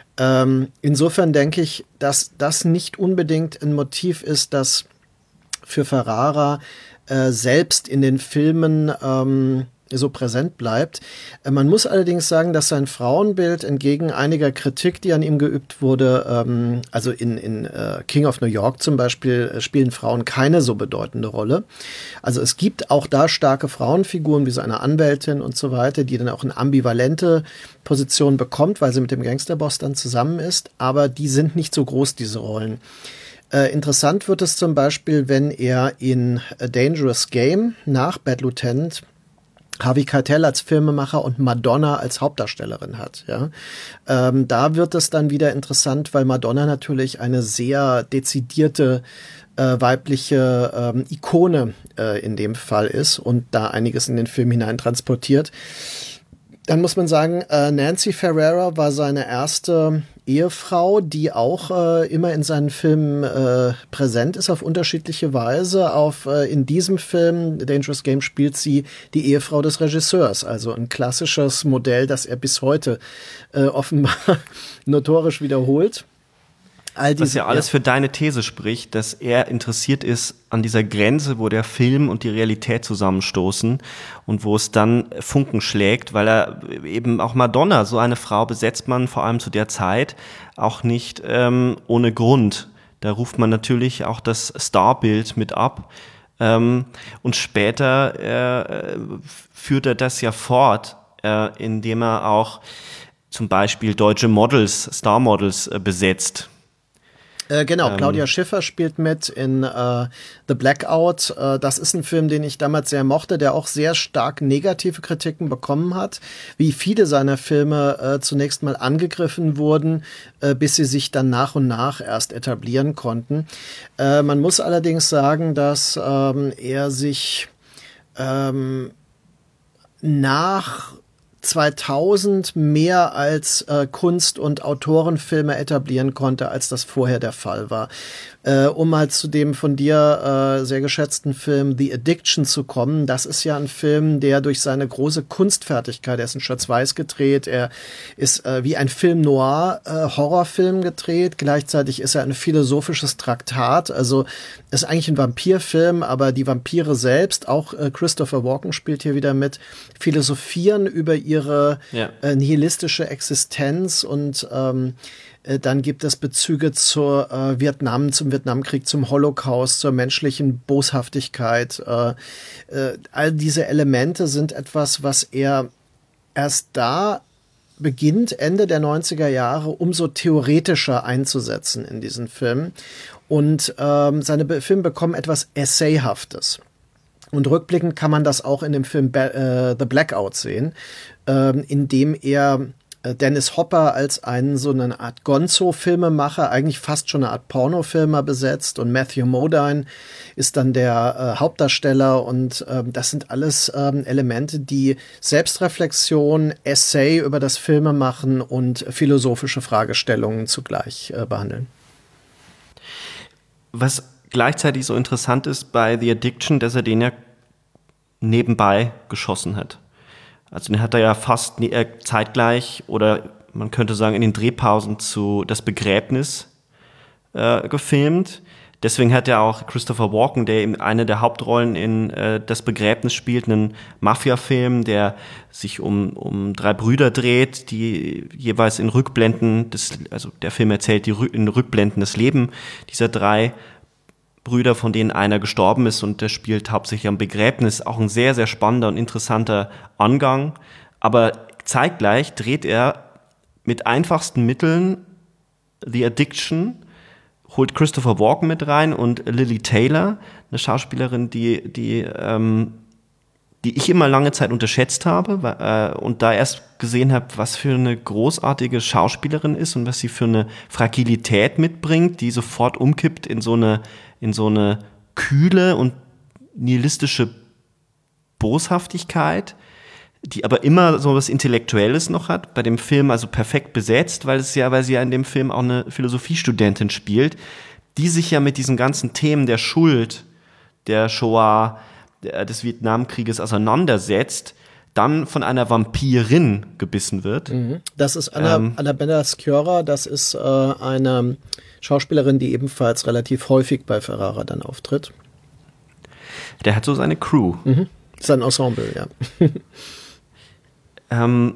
Ähm, insofern denke ich, dass das nicht unbedingt ein Motiv ist, das für Ferrara äh, selbst in den Filmen ähm, so präsent bleibt. Äh, man muss allerdings sagen, dass sein Frauenbild entgegen einiger Kritik, die an ihm geübt wurde, ähm, also in, in äh, King of New York zum Beispiel, äh, spielen Frauen keine so bedeutende Rolle. Also es gibt auch da starke Frauenfiguren, wie so eine Anwältin und so weiter, die dann auch eine ambivalente Position bekommt, weil sie mit dem Gangsterboss dann zusammen ist, aber die sind nicht so groß, diese Rollen. Äh, interessant wird es zum Beispiel, wenn er in A Dangerous Game nach Bad Lieutenant Harvey Keitel als Filmemacher und Madonna als Hauptdarstellerin hat. Ja, ähm, da wird es dann wieder interessant, weil Madonna natürlich eine sehr dezidierte äh, weibliche ähm, Ikone äh, in dem Fall ist und da einiges in den Film hinein transportiert. Dann muss man sagen, äh, Nancy Ferrera war seine erste Ehefrau, die auch äh, immer in seinen Filmen äh, präsent ist auf unterschiedliche Weise. Auf äh, in diesem Film Dangerous Game spielt sie die Ehefrau des Regisseurs, also ein klassisches Modell, das er bis heute äh, offenbar notorisch wiederholt. All diese, Was ja alles ja. für deine These spricht, dass er interessiert ist an dieser Grenze, wo der Film und die Realität zusammenstoßen und wo es dann Funken schlägt, weil er eben auch Madonna, so eine Frau besetzt man vor allem zu der Zeit auch nicht ähm, ohne Grund. Da ruft man natürlich auch das Starbild mit ab. Ähm, und später äh, führt er das ja fort, äh, indem er auch zum Beispiel deutsche Models, Starmodels äh, besetzt. Äh, genau, Claudia Schiffer spielt mit in äh, The Blackout. Äh, das ist ein Film, den ich damals sehr mochte, der auch sehr stark negative Kritiken bekommen hat, wie viele seiner Filme äh, zunächst mal angegriffen wurden, äh, bis sie sich dann nach und nach erst etablieren konnten. Äh, man muss allerdings sagen, dass ähm, er sich ähm, nach zweitausend mehr als äh, Kunst- und Autorenfilme etablieren konnte, als das vorher der Fall war. Äh, um mal zu dem von dir äh, sehr geschätzten Film The Addiction zu kommen, das ist ja ein Film, der durch seine große Kunstfertigkeit, er ist in Schwarz-Weiß gedreht, er ist äh, wie ein Film Noir, äh, Horrorfilm gedreht, gleichzeitig ist er ein philosophisches Traktat, also ist eigentlich ein Vampirfilm, aber die Vampire selbst, auch äh, Christopher Walken spielt hier wieder mit, philosophieren über ihre ja. äh, nihilistische Existenz und ähm, äh, dann gibt es Bezüge zur äh, Vietnam, zum Vietnamkrieg, zum Holocaust, zur menschlichen Boshaftigkeit. Äh, äh, all diese Elemente sind etwas, was er erst da beginnt, Ende der neunziger Jahre, umso theoretischer einzusetzen in diesen Film. Und ähm, seine Be- Filme bekommen etwas Essayhaftes. Und rückblickend kann man das auch in dem Film Ba- äh, The Blackout sehen, ähm, in dem er äh, Dennis Hopper als einen so eine Art Gonzo-Filmemacher, eigentlich fast schon eine Art Pornofilmer besetzt und Matthew Modine ist dann der äh, Hauptdarsteller und ähm, das sind alles ähm, Elemente, die Selbstreflexion, Essay über das Filmemachen und philosophische Fragestellungen zugleich äh, behandeln. Was gleichzeitig so interessant ist bei The Addiction, dass er den ja nebenbei geschossen hat. Also den hat er ja fast zeitgleich oder man könnte sagen in den Drehpausen zu Das Begräbnis äh, gefilmt. Deswegen hat er auch Christopher Walken, der eben eine der Hauptrollen in äh, Das Begräbnis spielt, einen Mafia-Film, der sich um, um drei Brüder dreht, die jeweils in Rückblenden, des, also der Film erzählt die in Rückblenden das Leben dieser drei Brüder, von denen einer gestorben ist, und der spielt hauptsächlich am Begräbnis. Auch ein sehr, sehr spannender und interessanter Angang. Aber zeitgleich dreht er mit einfachsten Mitteln The Addiction, holt Christopher Walken mit rein und Lily Taylor, eine Schauspielerin, die, die, ähm, die ich immer lange Zeit unterschätzt habe äh, und da erst gesehen habe, was für eine großartige Schauspielerin ist und was sie für eine Fragilität mitbringt, die sofort umkippt in so eine, in so eine kühle und nihilistische Boshaftigkeit, die aber immer so was Intellektuelles noch hat, bei dem Film also perfekt besetzt, weil es ja, weil sie ja in dem Film auch eine Philosophiestudentin spielt, die sich ja mit diesen ganzen Themen der Schuld, der Shoah, der, des Vietnamkrieges auseinandersetzt, dann von einer Vampirin gebissen wird. Das ist Anna, ähm, Annabella Sciorra, das ist äh, eine Schauspielerin, die ebenfalls relativ häufig bei Ferrara dann auftritt. Der hat so seine Crew. Mhm. Sein Ensemble, ja. Ähm,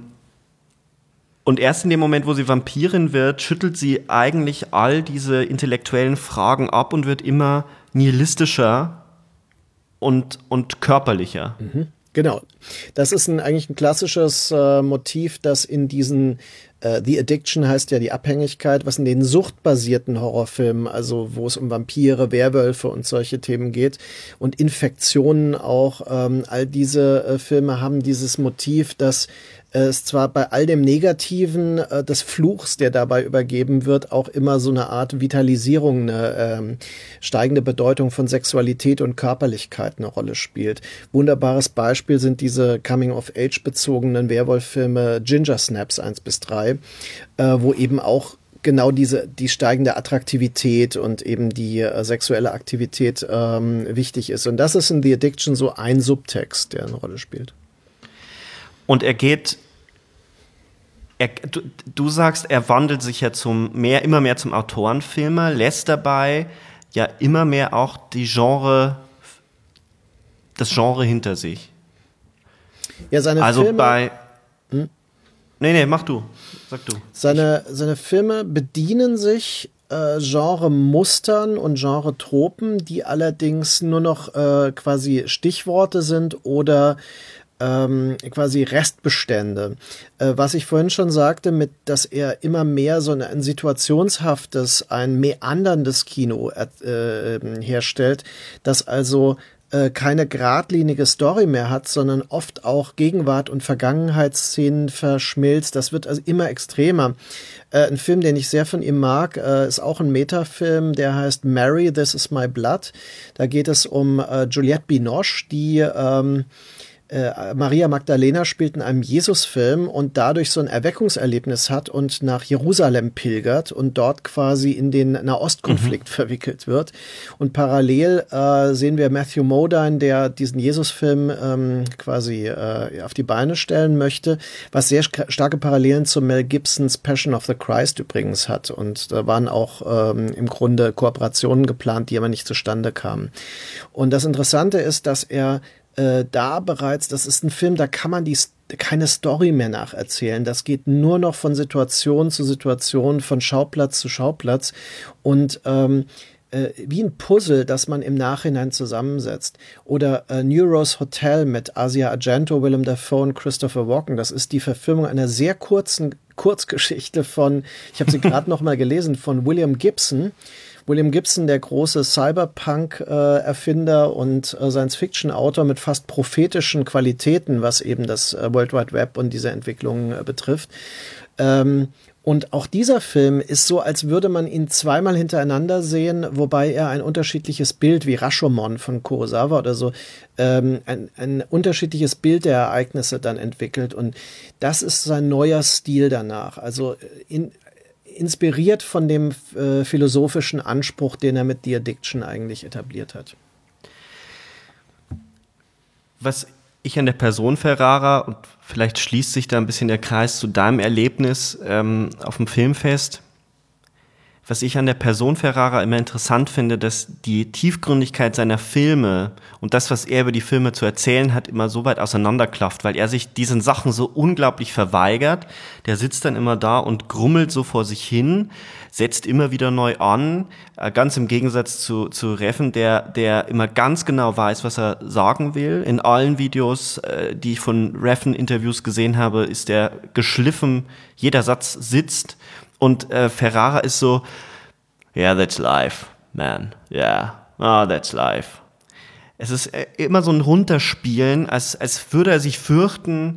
und erst in dem Moment, wo sie Vampirin wird, schüttelt sie eigentlich all diese intellektuellen Fragen ab und wird immer nihilistischer und, und körperlicher. Mhm. Genau. Das ist ein, eigentlich ein klassisches äh, Motiv, das in diesen äh, The Addiction heißt ja die Abhängigkeit, was in den suchtbasierten Horrorfilmen, also wo es um Vampire, Werwölfe und solche Themen geht und Infektionen auch, ähm, all diese äh, Filme haben dieses Motiv, dass es zwar bei all dem Negativen äh, des Fluchs, der dabei übergeben wird, auch immer so eine Art Vitalisierung, eine ähm, steigende Bedeutung von Sexualität und Körperlichkeit eine Rolle spielt. Wunderbares Beispiel sind diese Coming-of-Age-bezogenen Werwolf-Filme Ginger Snaps eins bis drei, äh, wo eben auch genau diese, die steigende Attraktivität und eben die äh, sexuelle Aktivität ähm, wichtig ist. Und das ist in The Addiction so ein Subtext, der eine Rolle spielt. Und er geht, er, du, du sagst, er wandelt sich ja zum mehr, immer mehr zum Autorenfilmer, lässt dabei ja immer mehr auch die Genre, das Genre hinter sich. Ja, seine also Filme, bei, hm? nee, nee, mach du, sag du. Seine, seine Filme bedienen sich äh, Genre-Mustern und Genre-Tropen, die allerdings nur noch äh, quasi Stichworte sind oder Ähm, quasi Restbestände. Äh, was ich vorhin schon sagte, mit, dass er immer mehr so ein, ein situationshaftes, ein meanderndes Kino äh, herstellt, das also äh, keine geradlinige Story mehr hat, sondern oft auch Gegenwart- und Vergangenheitsszenen verschmilzt. Das wird also immer extremer. Äh, ein Film, den ich sehr von ihm mag, äh, ist auch ein Metafilm, der heißt Mary, This Is My Blood. Da geht es um äh, Juliette Binoche, die ähm, Maria Magdalena spielt in einem Jesusfilm und dadurch so ein Erweckungserlebnis hat und nach Jerusalem pilgert und dort quasi in den Nahostkonflikt mhm. verwickelt wird. Und parallel äh, sehen wir Matthew Modine, der diesen Jesusfilm ähm, quasi äh, auf die Beine stellen möchte, was sehr starke Parallelen zu Mel Gibsons Passion of the Christ übrigens hat. Und da waren auch ähm, im Grunde Kooperationen geplant, die aber nicht zustande kamen. Und das Interessante ist, dass er Äh, da bereits, das ist ein Film, da kann man die, keine Story mehr nacherzählen. Das geht nur noch von Situation zu Situation, von Schauplatz zu Schauplatz und ähm, äh, wie ein Puzzle, das man im Nachhinein zusammensetzt. Oder äh, New Rose Hotel mit Asia Argento, Willem Dafoe und Christopher Walken. Das ist die Verfilmung einer sehr kurzen Kurzgeschichte von, ich habe sie gerade noch mal gelesen, von William Gibson. William Gibson, der große Cyberpunk-Erfinder äh, und äh, Science-Fiction-Autor mit fast prophetischen Qualitäten, was eben das äh, World Wide Web und diese Entwicklungen äh, betrifft. Ähm, und auch dieser Film ist so, als würde man ihn zweimal hintereinander sehen, wobei er ein unterschiedliches Bild, wie Rashomon von Kurosawa oder so, ähm, ein, ein unterschiedliches Bild der Ereignisse dann entwickelt. Und das ist sein neuer Stil danach. Also in inspiriert von dem äh, philosophischen Anspruch, den er mit The Addiction eigentlich etabliert hat. Was ich an der Person Ferrara, und vielleicht schließt sich da ein bisschen der Kreis zu deinem Erlebnis ähm, auf dem Filmfest, was ich an der Person Ferrara immer interessant finde, dass die Tiefgründigkeit seiner Filme und das, was er über die Filme zu erzählen hat, immer so weit auseinanderklafft, weil er sich diesen Sachen so unglaublich verweigert. Der sitzt dann immer da und grummelt so vor sich hin, setzt immer wieder neu an, ganz im Gegensatz zu, zu Refn, der, der immer ganz genau weiß, was er sagen will. In allen Videos, die ich von Refn-Interviews gesehen habe, ist der geschliffen, jeder Satz sitzt. Und äh, Ferrara ist so, yeah, that's life, man. Yeah, oh, that's life. Es ist äh, immer so ein Runterspielen, als, als würde er sich fürchten,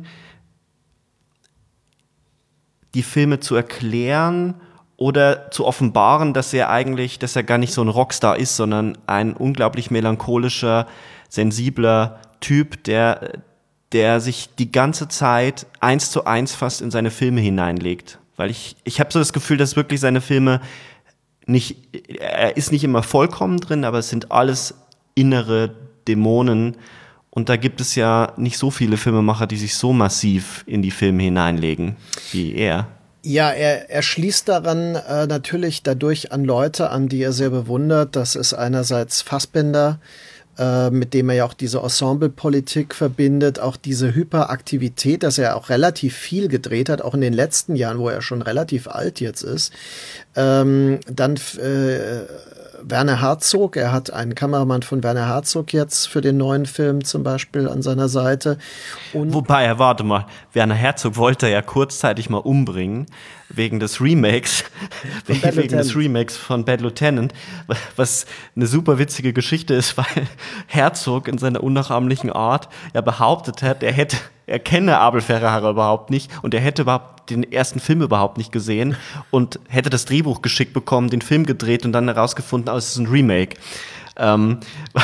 die Filme zu erklären oder zu offenbaren, dass er eigentlich, dass er gar nicht so ein Rockstar ist, sondern ein unglaublich melancholischer, sensibler Typ, der, der sich die ganze Zeit eins zu eins fast in seine Filme hineinlegt. Weil ich, ich habe so das Gefühl, dass wirklich seine Filme nicht, er ist nicht immer vollkommen drin, aber es sind alles innere Dämonen. Und da gibt es ja nicht so viele Filmemacher, die sich so massiv in die Filme hineinlegen wie er. Ja, er, er schließt daran äh, natürlich dadurch an Leute an, die er sehr bewundert. Das ist einerseits Fassbinder, äh, mit dem er ja auch diese Ensemblepolitik verbindet, auch diese Hyperaktivität, dass er auch relativ viel gedreht hat, auch in den letzten Jahren, wo er schon relativ alt jetzt ist. Ähm, dann äh, Werner Herzog, er hat einen Kameramann von Werner Herzog jetzt für den neuen Film zum Beispiel an seiner Seite. Und Wobei, warte mal, Werner Herzog wollte er ja kurzzeitig mal umbringen, wegen des Remakes, wegen Lieutenant. des Remakes von Bad Lieutenant, was eine super witzige Geschichte ist, weil Herzog in seiner unnachahmlichen Art ja behauptet hat, er hätte, er kenne Abel Ferrara überhaupt nicht und er hätte überhaupt den ersten Film überhaupt nicht gesehen und hätte das Drehbuch geschickt bekommen, den Film gedreht und dann herausgefunden, oh, es ist ein Remake. Ähm,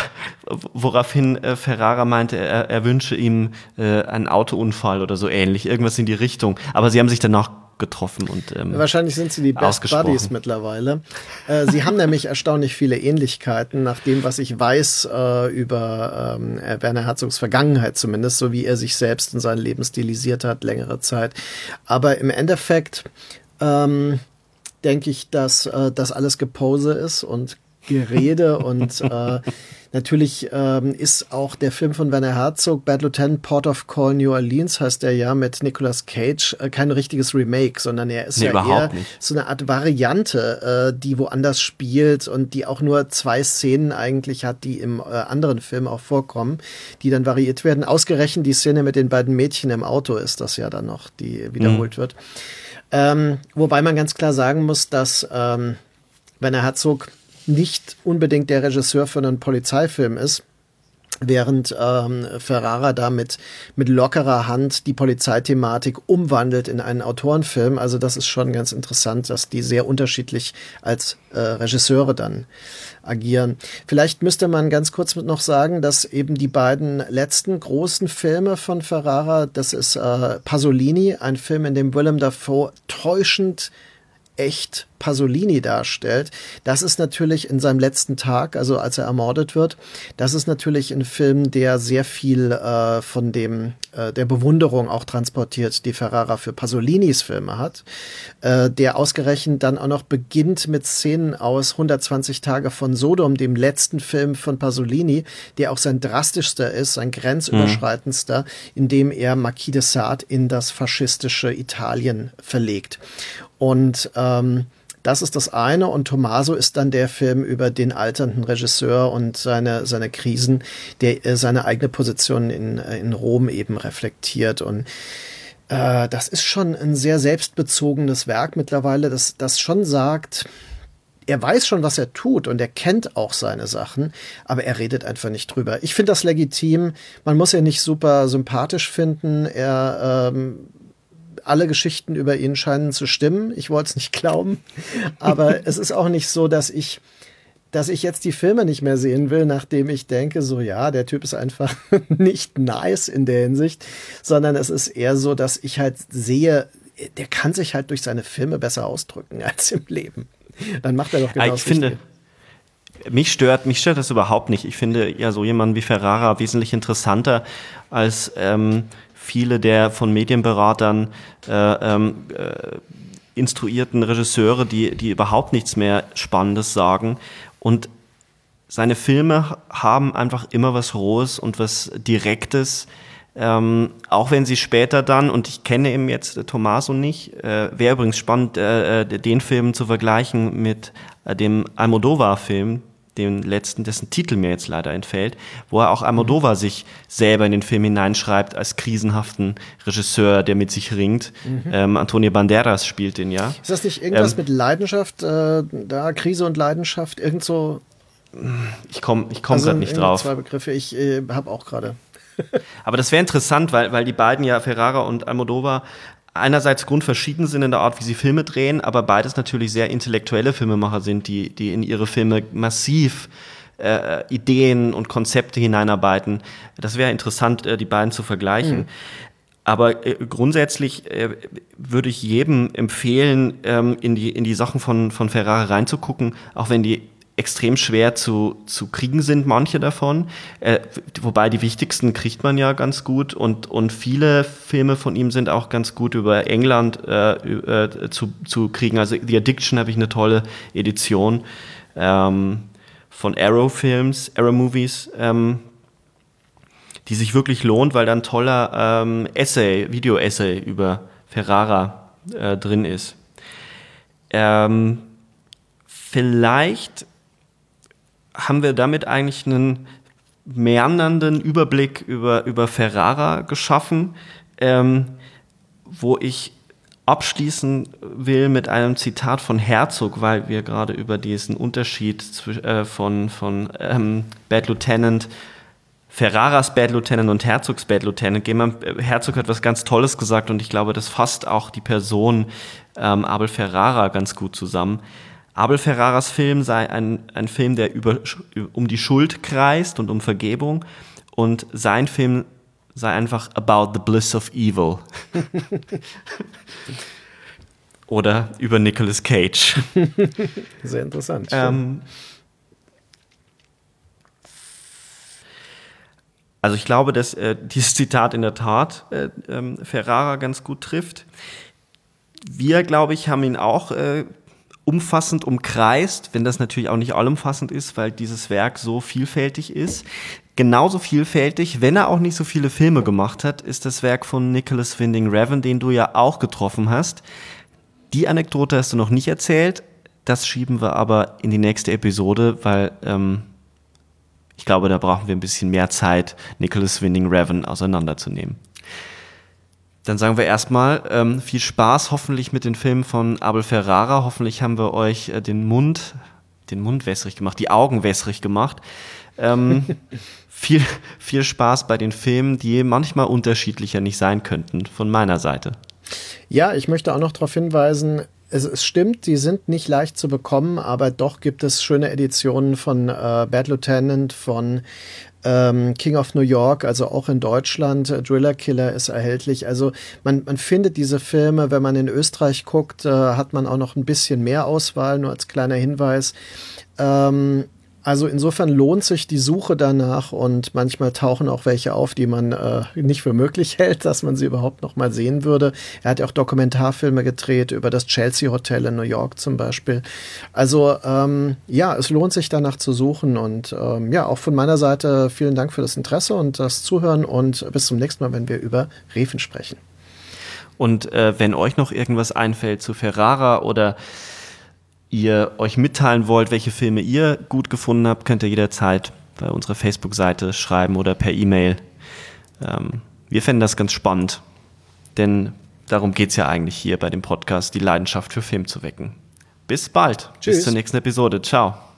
woraufhin äh, Ferrara meinte, er, er wünsche ihm äh, einen Autounfall oder so ähnlich, irgendwas in die Richtung. Aber sie haben sich danach getroffen und ähm, wahrscheinlich sind sie die Best Buddies mittlerweile. Äh, sie haben nämlich erstaunlich viele Ähnlichkeiten, nach dem, was ich weiß äh, über ähm, Werner Herzogs Vergangenheit zumindest, so wie er sich selbst in sein Leben stilisiert hat, längere Zeit. Aber im Endeffekt ähm, denke ich, dass äh, das alles Gepose ist und Gerede und äh, natürlich ähm, ist auch der Film von Werner Herzog, Bad Lieutenant, Port of Call, New Orleans, heißt der ja, mit Nicolas Cage, äh, kein richtiges Remake, sondern er ist nee, ja eher nicht. so eine Art Variante, äh, die woanders spielt und die auch nur zwei Szenen eigentlich hat, die im äh, anderen Film auch vorkommen, die dann variiert werden. Ausgerechnet die Szene mit den beiden Mädchen im Auto ist das ja dann noch, die wiederholt mhm. wird. Ähm, wobei man ganz klar sagen muss, dass ähm, Werner Herzog nicht unbedingt der Regisseur für einen Polizeifilm ist, während ähm, Ferrara da mit, mit lockerer Hand die Polizeithematik umwandelt in einen Autorenfilm. Also das ist schon ganz interessant, dass die sehr unterschiedlich als äh, Regisseure dann agieren. Vielleicht müsste man ganz kurz noch sagen, dass eben die beiden letzten großen Filme von Ferrara, das ist äh, Pasolini, ein Film, in dem Willem Dafoe täuschend echt Pasolini darstellt. Das ist natürlich in seinem letzten Tag, also als er ermordet wird, das ist natürlich ein Film, der sehr viel äh, von dem äh, der Bewunderung auch transportiert, die Ferrara für Pasolinis Filme hat, äh, der ausgerechnet dann auch noch beginnt mit Szenen aus hundertzwanzig Tage von Sodom, dem letzten Film von Pasolini, der auch sein drastischster ist, sein grenzüberschreitendster, mhm. in dem er Marquis de Sade in das faschistische Italien verlegt. Und ähm, das ist das eine. Und Tommaso ist dann der Film über den alternden Regisseur und seine, seine Krisen, der äh, seine eigene Position in, in Rom eben reflektiert. Und äh, das ist schon ein sehr selbstbezogenes Werk mittlerweile, das, das schon sagt, er weiß schon, was er tut und er kennt auch seine Sachen, aber er redet einfach nicht drüber. Ich finde das legitim. Man muss ihn nicht super sympathisch finden. Er ähm, Alle Geschichten über ihn scheinen zu stimmen. Ich wollte es nicht glauben. Aber es ist auch nicht so, dass ich, dass ich jetzt die Filme nicht mehr sehen will, nachdem ich denke, so ja, der Typ ist einfach nicht nice in der Hinsicht, sondern es ist eher so, dass ich halt sehe, der kann sich halt durch seine Filme besser ausdrücken als im Leben. Dann macht er doch genau ich das finde, Richtige. Mich stört, mich stört das überhaupt nicht. Ich finde ja so jemanden wie Ferrara wesentlich interessanter als ähm, viele der von Medienberatern äh, ähm, äh, instruierten Regisseure, die, die überhaupt nichts mehr Spannendes sagen. Und seine Filme haben einfach immer was Rohes und was Direktes. Ähm, auch wenn sie später dann, und ich kenne eben jetzt äh, Tommaso nicht, äh, wäre übrigens spannend, äh, den Film zu vergleichen mit äh, dem Almodovar-Film, den letzten, dessen Titel mir jetzt leider entfällt, wo er auch Almodovar mhm. sich selber in den Film hineinschreibt als krisenhaften Regisseur, der mit sich ringt. Mhm. Ähm, Antonio Banderas spielt den, ja. Ist das nicht irgendwas ähm, mit Leidenschaft, äh, da Krise und Leidenschaft, irgend so? Ich komme ich komm also gerade nicht drauf. Zwei Begriffe, ich äh, habe auch gerade. Aber das wäre interessant, weil, weil die beiden ja, Ferrara und Almodovar, einerseits grundverschieden sind in der Art, wie sie Filme drehen, aber beides natürlich sehr intellektuelle Filmemacher sind, die, die in ihre Filme massiv äh, Ideen und Konzepte hineinarbeiten. Das wäre interessant, äh, die beiden zu vergleichen. Mhm. Aber äh, grundsätzlich äh, würde ich jedem empfehlen, ähm, in die, in die Sachen von, von Ferrara reinzugucken, auch wenn die extrem schwer zu, zu kriegen sind, manche davon. Äh, wobei die wichtigsten kriegt man ja ganz gut und, und viele Filme von ihm sind auch ganz gut über England äh, äh, zu, zu kriegen. Also The Addiction habe ich eine tolle Edition ähm, von Arrow Films, Arrow Movies, ähm, die sich wirklich lohnt, weil da ein toller ähm, Essay, Video-Essay über Ferrara äh, drin ist. Ähm, vielleicht haben wir damit eigentlich einen meandernden Überblick über, über Ferrara geschaffen, ähm, wo ich abschließen will mit einem Zitat von Herzog, weil wir gerade über diesen Unterschied zwisch- äh, von, von ähm, Bad Lieutenant, Ferraras Bad Lieutenant und Herzogs Bad Lieutenant gehen. Herzog hat was ganz Tolles gesagt und ich glaube, das fasst auch die Person ähm, Abel Ferrara ganz gut zusammen. Abel Ferraras Film sei ein, ein Film, der über, um die Schuld kreist und um Vergebung. Und sein Film sei einfach about the bliss of evil. Oder über Nicolas Cage. Sehr interessant. Ähm, also ich glaube, dass äh, dieses Zitat in der Tat äh, äh, Ferrara ganz gut trifft. Wir, glaube ich, haben ihn auch äh, umfassend umkreist, wenn das natürlich auch nicht allumfassend ist, weil dieses Werk so vielfältig ist. Genauso vielfältig, wenn er auch nicht so viele Filme gemacht hat, ist das Werk von Nicholas Winding Refn, den du ja auch getroffen hast. Die Anekdote hast du noch nicht erzählt, das schieben wir aber in die nächste Episode, weil ähm, ich glaube, da brauchen wir ein bisschen mehr Zeit, Nicholas Winding Refn auseinanderzunehmen. Dann sagen wir erstmal ähm, viel Spaß, hoffentlich mit den Filmen von Abel Ferrara. Hoffentlich haben wir euch äh, den Mund, den Mund wässrig gemacht, die Augen wässrig gemacht. Ähm, viel, viel Spaß bei den Filmen, die manchmal unterschiedlicher nicht sein könnten, von meiner Seite. Ja, ich möchte auch noch darauf hinweisen, es, es stimmt, die sind nicht leicht zu bekommen, aber doch gibt es schöne Editionen von äh, Bad Lieutenant, von Ähm, King of New York, also auch in Deutschland. äh, Driller Killer ist erhältlich. Also man, man findet diese Filme, wenn man in Österreich guckt, äh, hat man auch noch ein bisschen mehr Auswahl, nur als kleiner Hinweis. Ähm, also insofern lohnt sich die Suche danach und manchmal tauchen auch welche auf, die man äh, nicht für möglich hält, dass man sie überhaupt noch mal sehen würde. Er hat ja auch Dokumentarfilme gedreht über das Chelsea Hotel in New York zum Beispiel. Also ähm, ja, es lohnt sich danach zu suchen und ähm, ja, auch von meiner Seite vielen Dank für das Interesse und das Zuhören und bis zum nächsten Mal, wenn wir über Refn sprechen. Und äh, wenn euch noch irgendwas einfällt zu Ferrara oder ihr euch mitteilen wollt, welche Filme ihr gut gefunden habt, könnt ihr jederzeit bei unserer Facebook-Seite schreiben oder per E-Mail. Ähm, wir fänden das ganz spannend, denn darum geht es ja eigentlich hier bei dem Podcast, die Leidenschaft für Film zu wecken. Bis bald. Tschüss. Bis zur nächsten Episode. Ciao.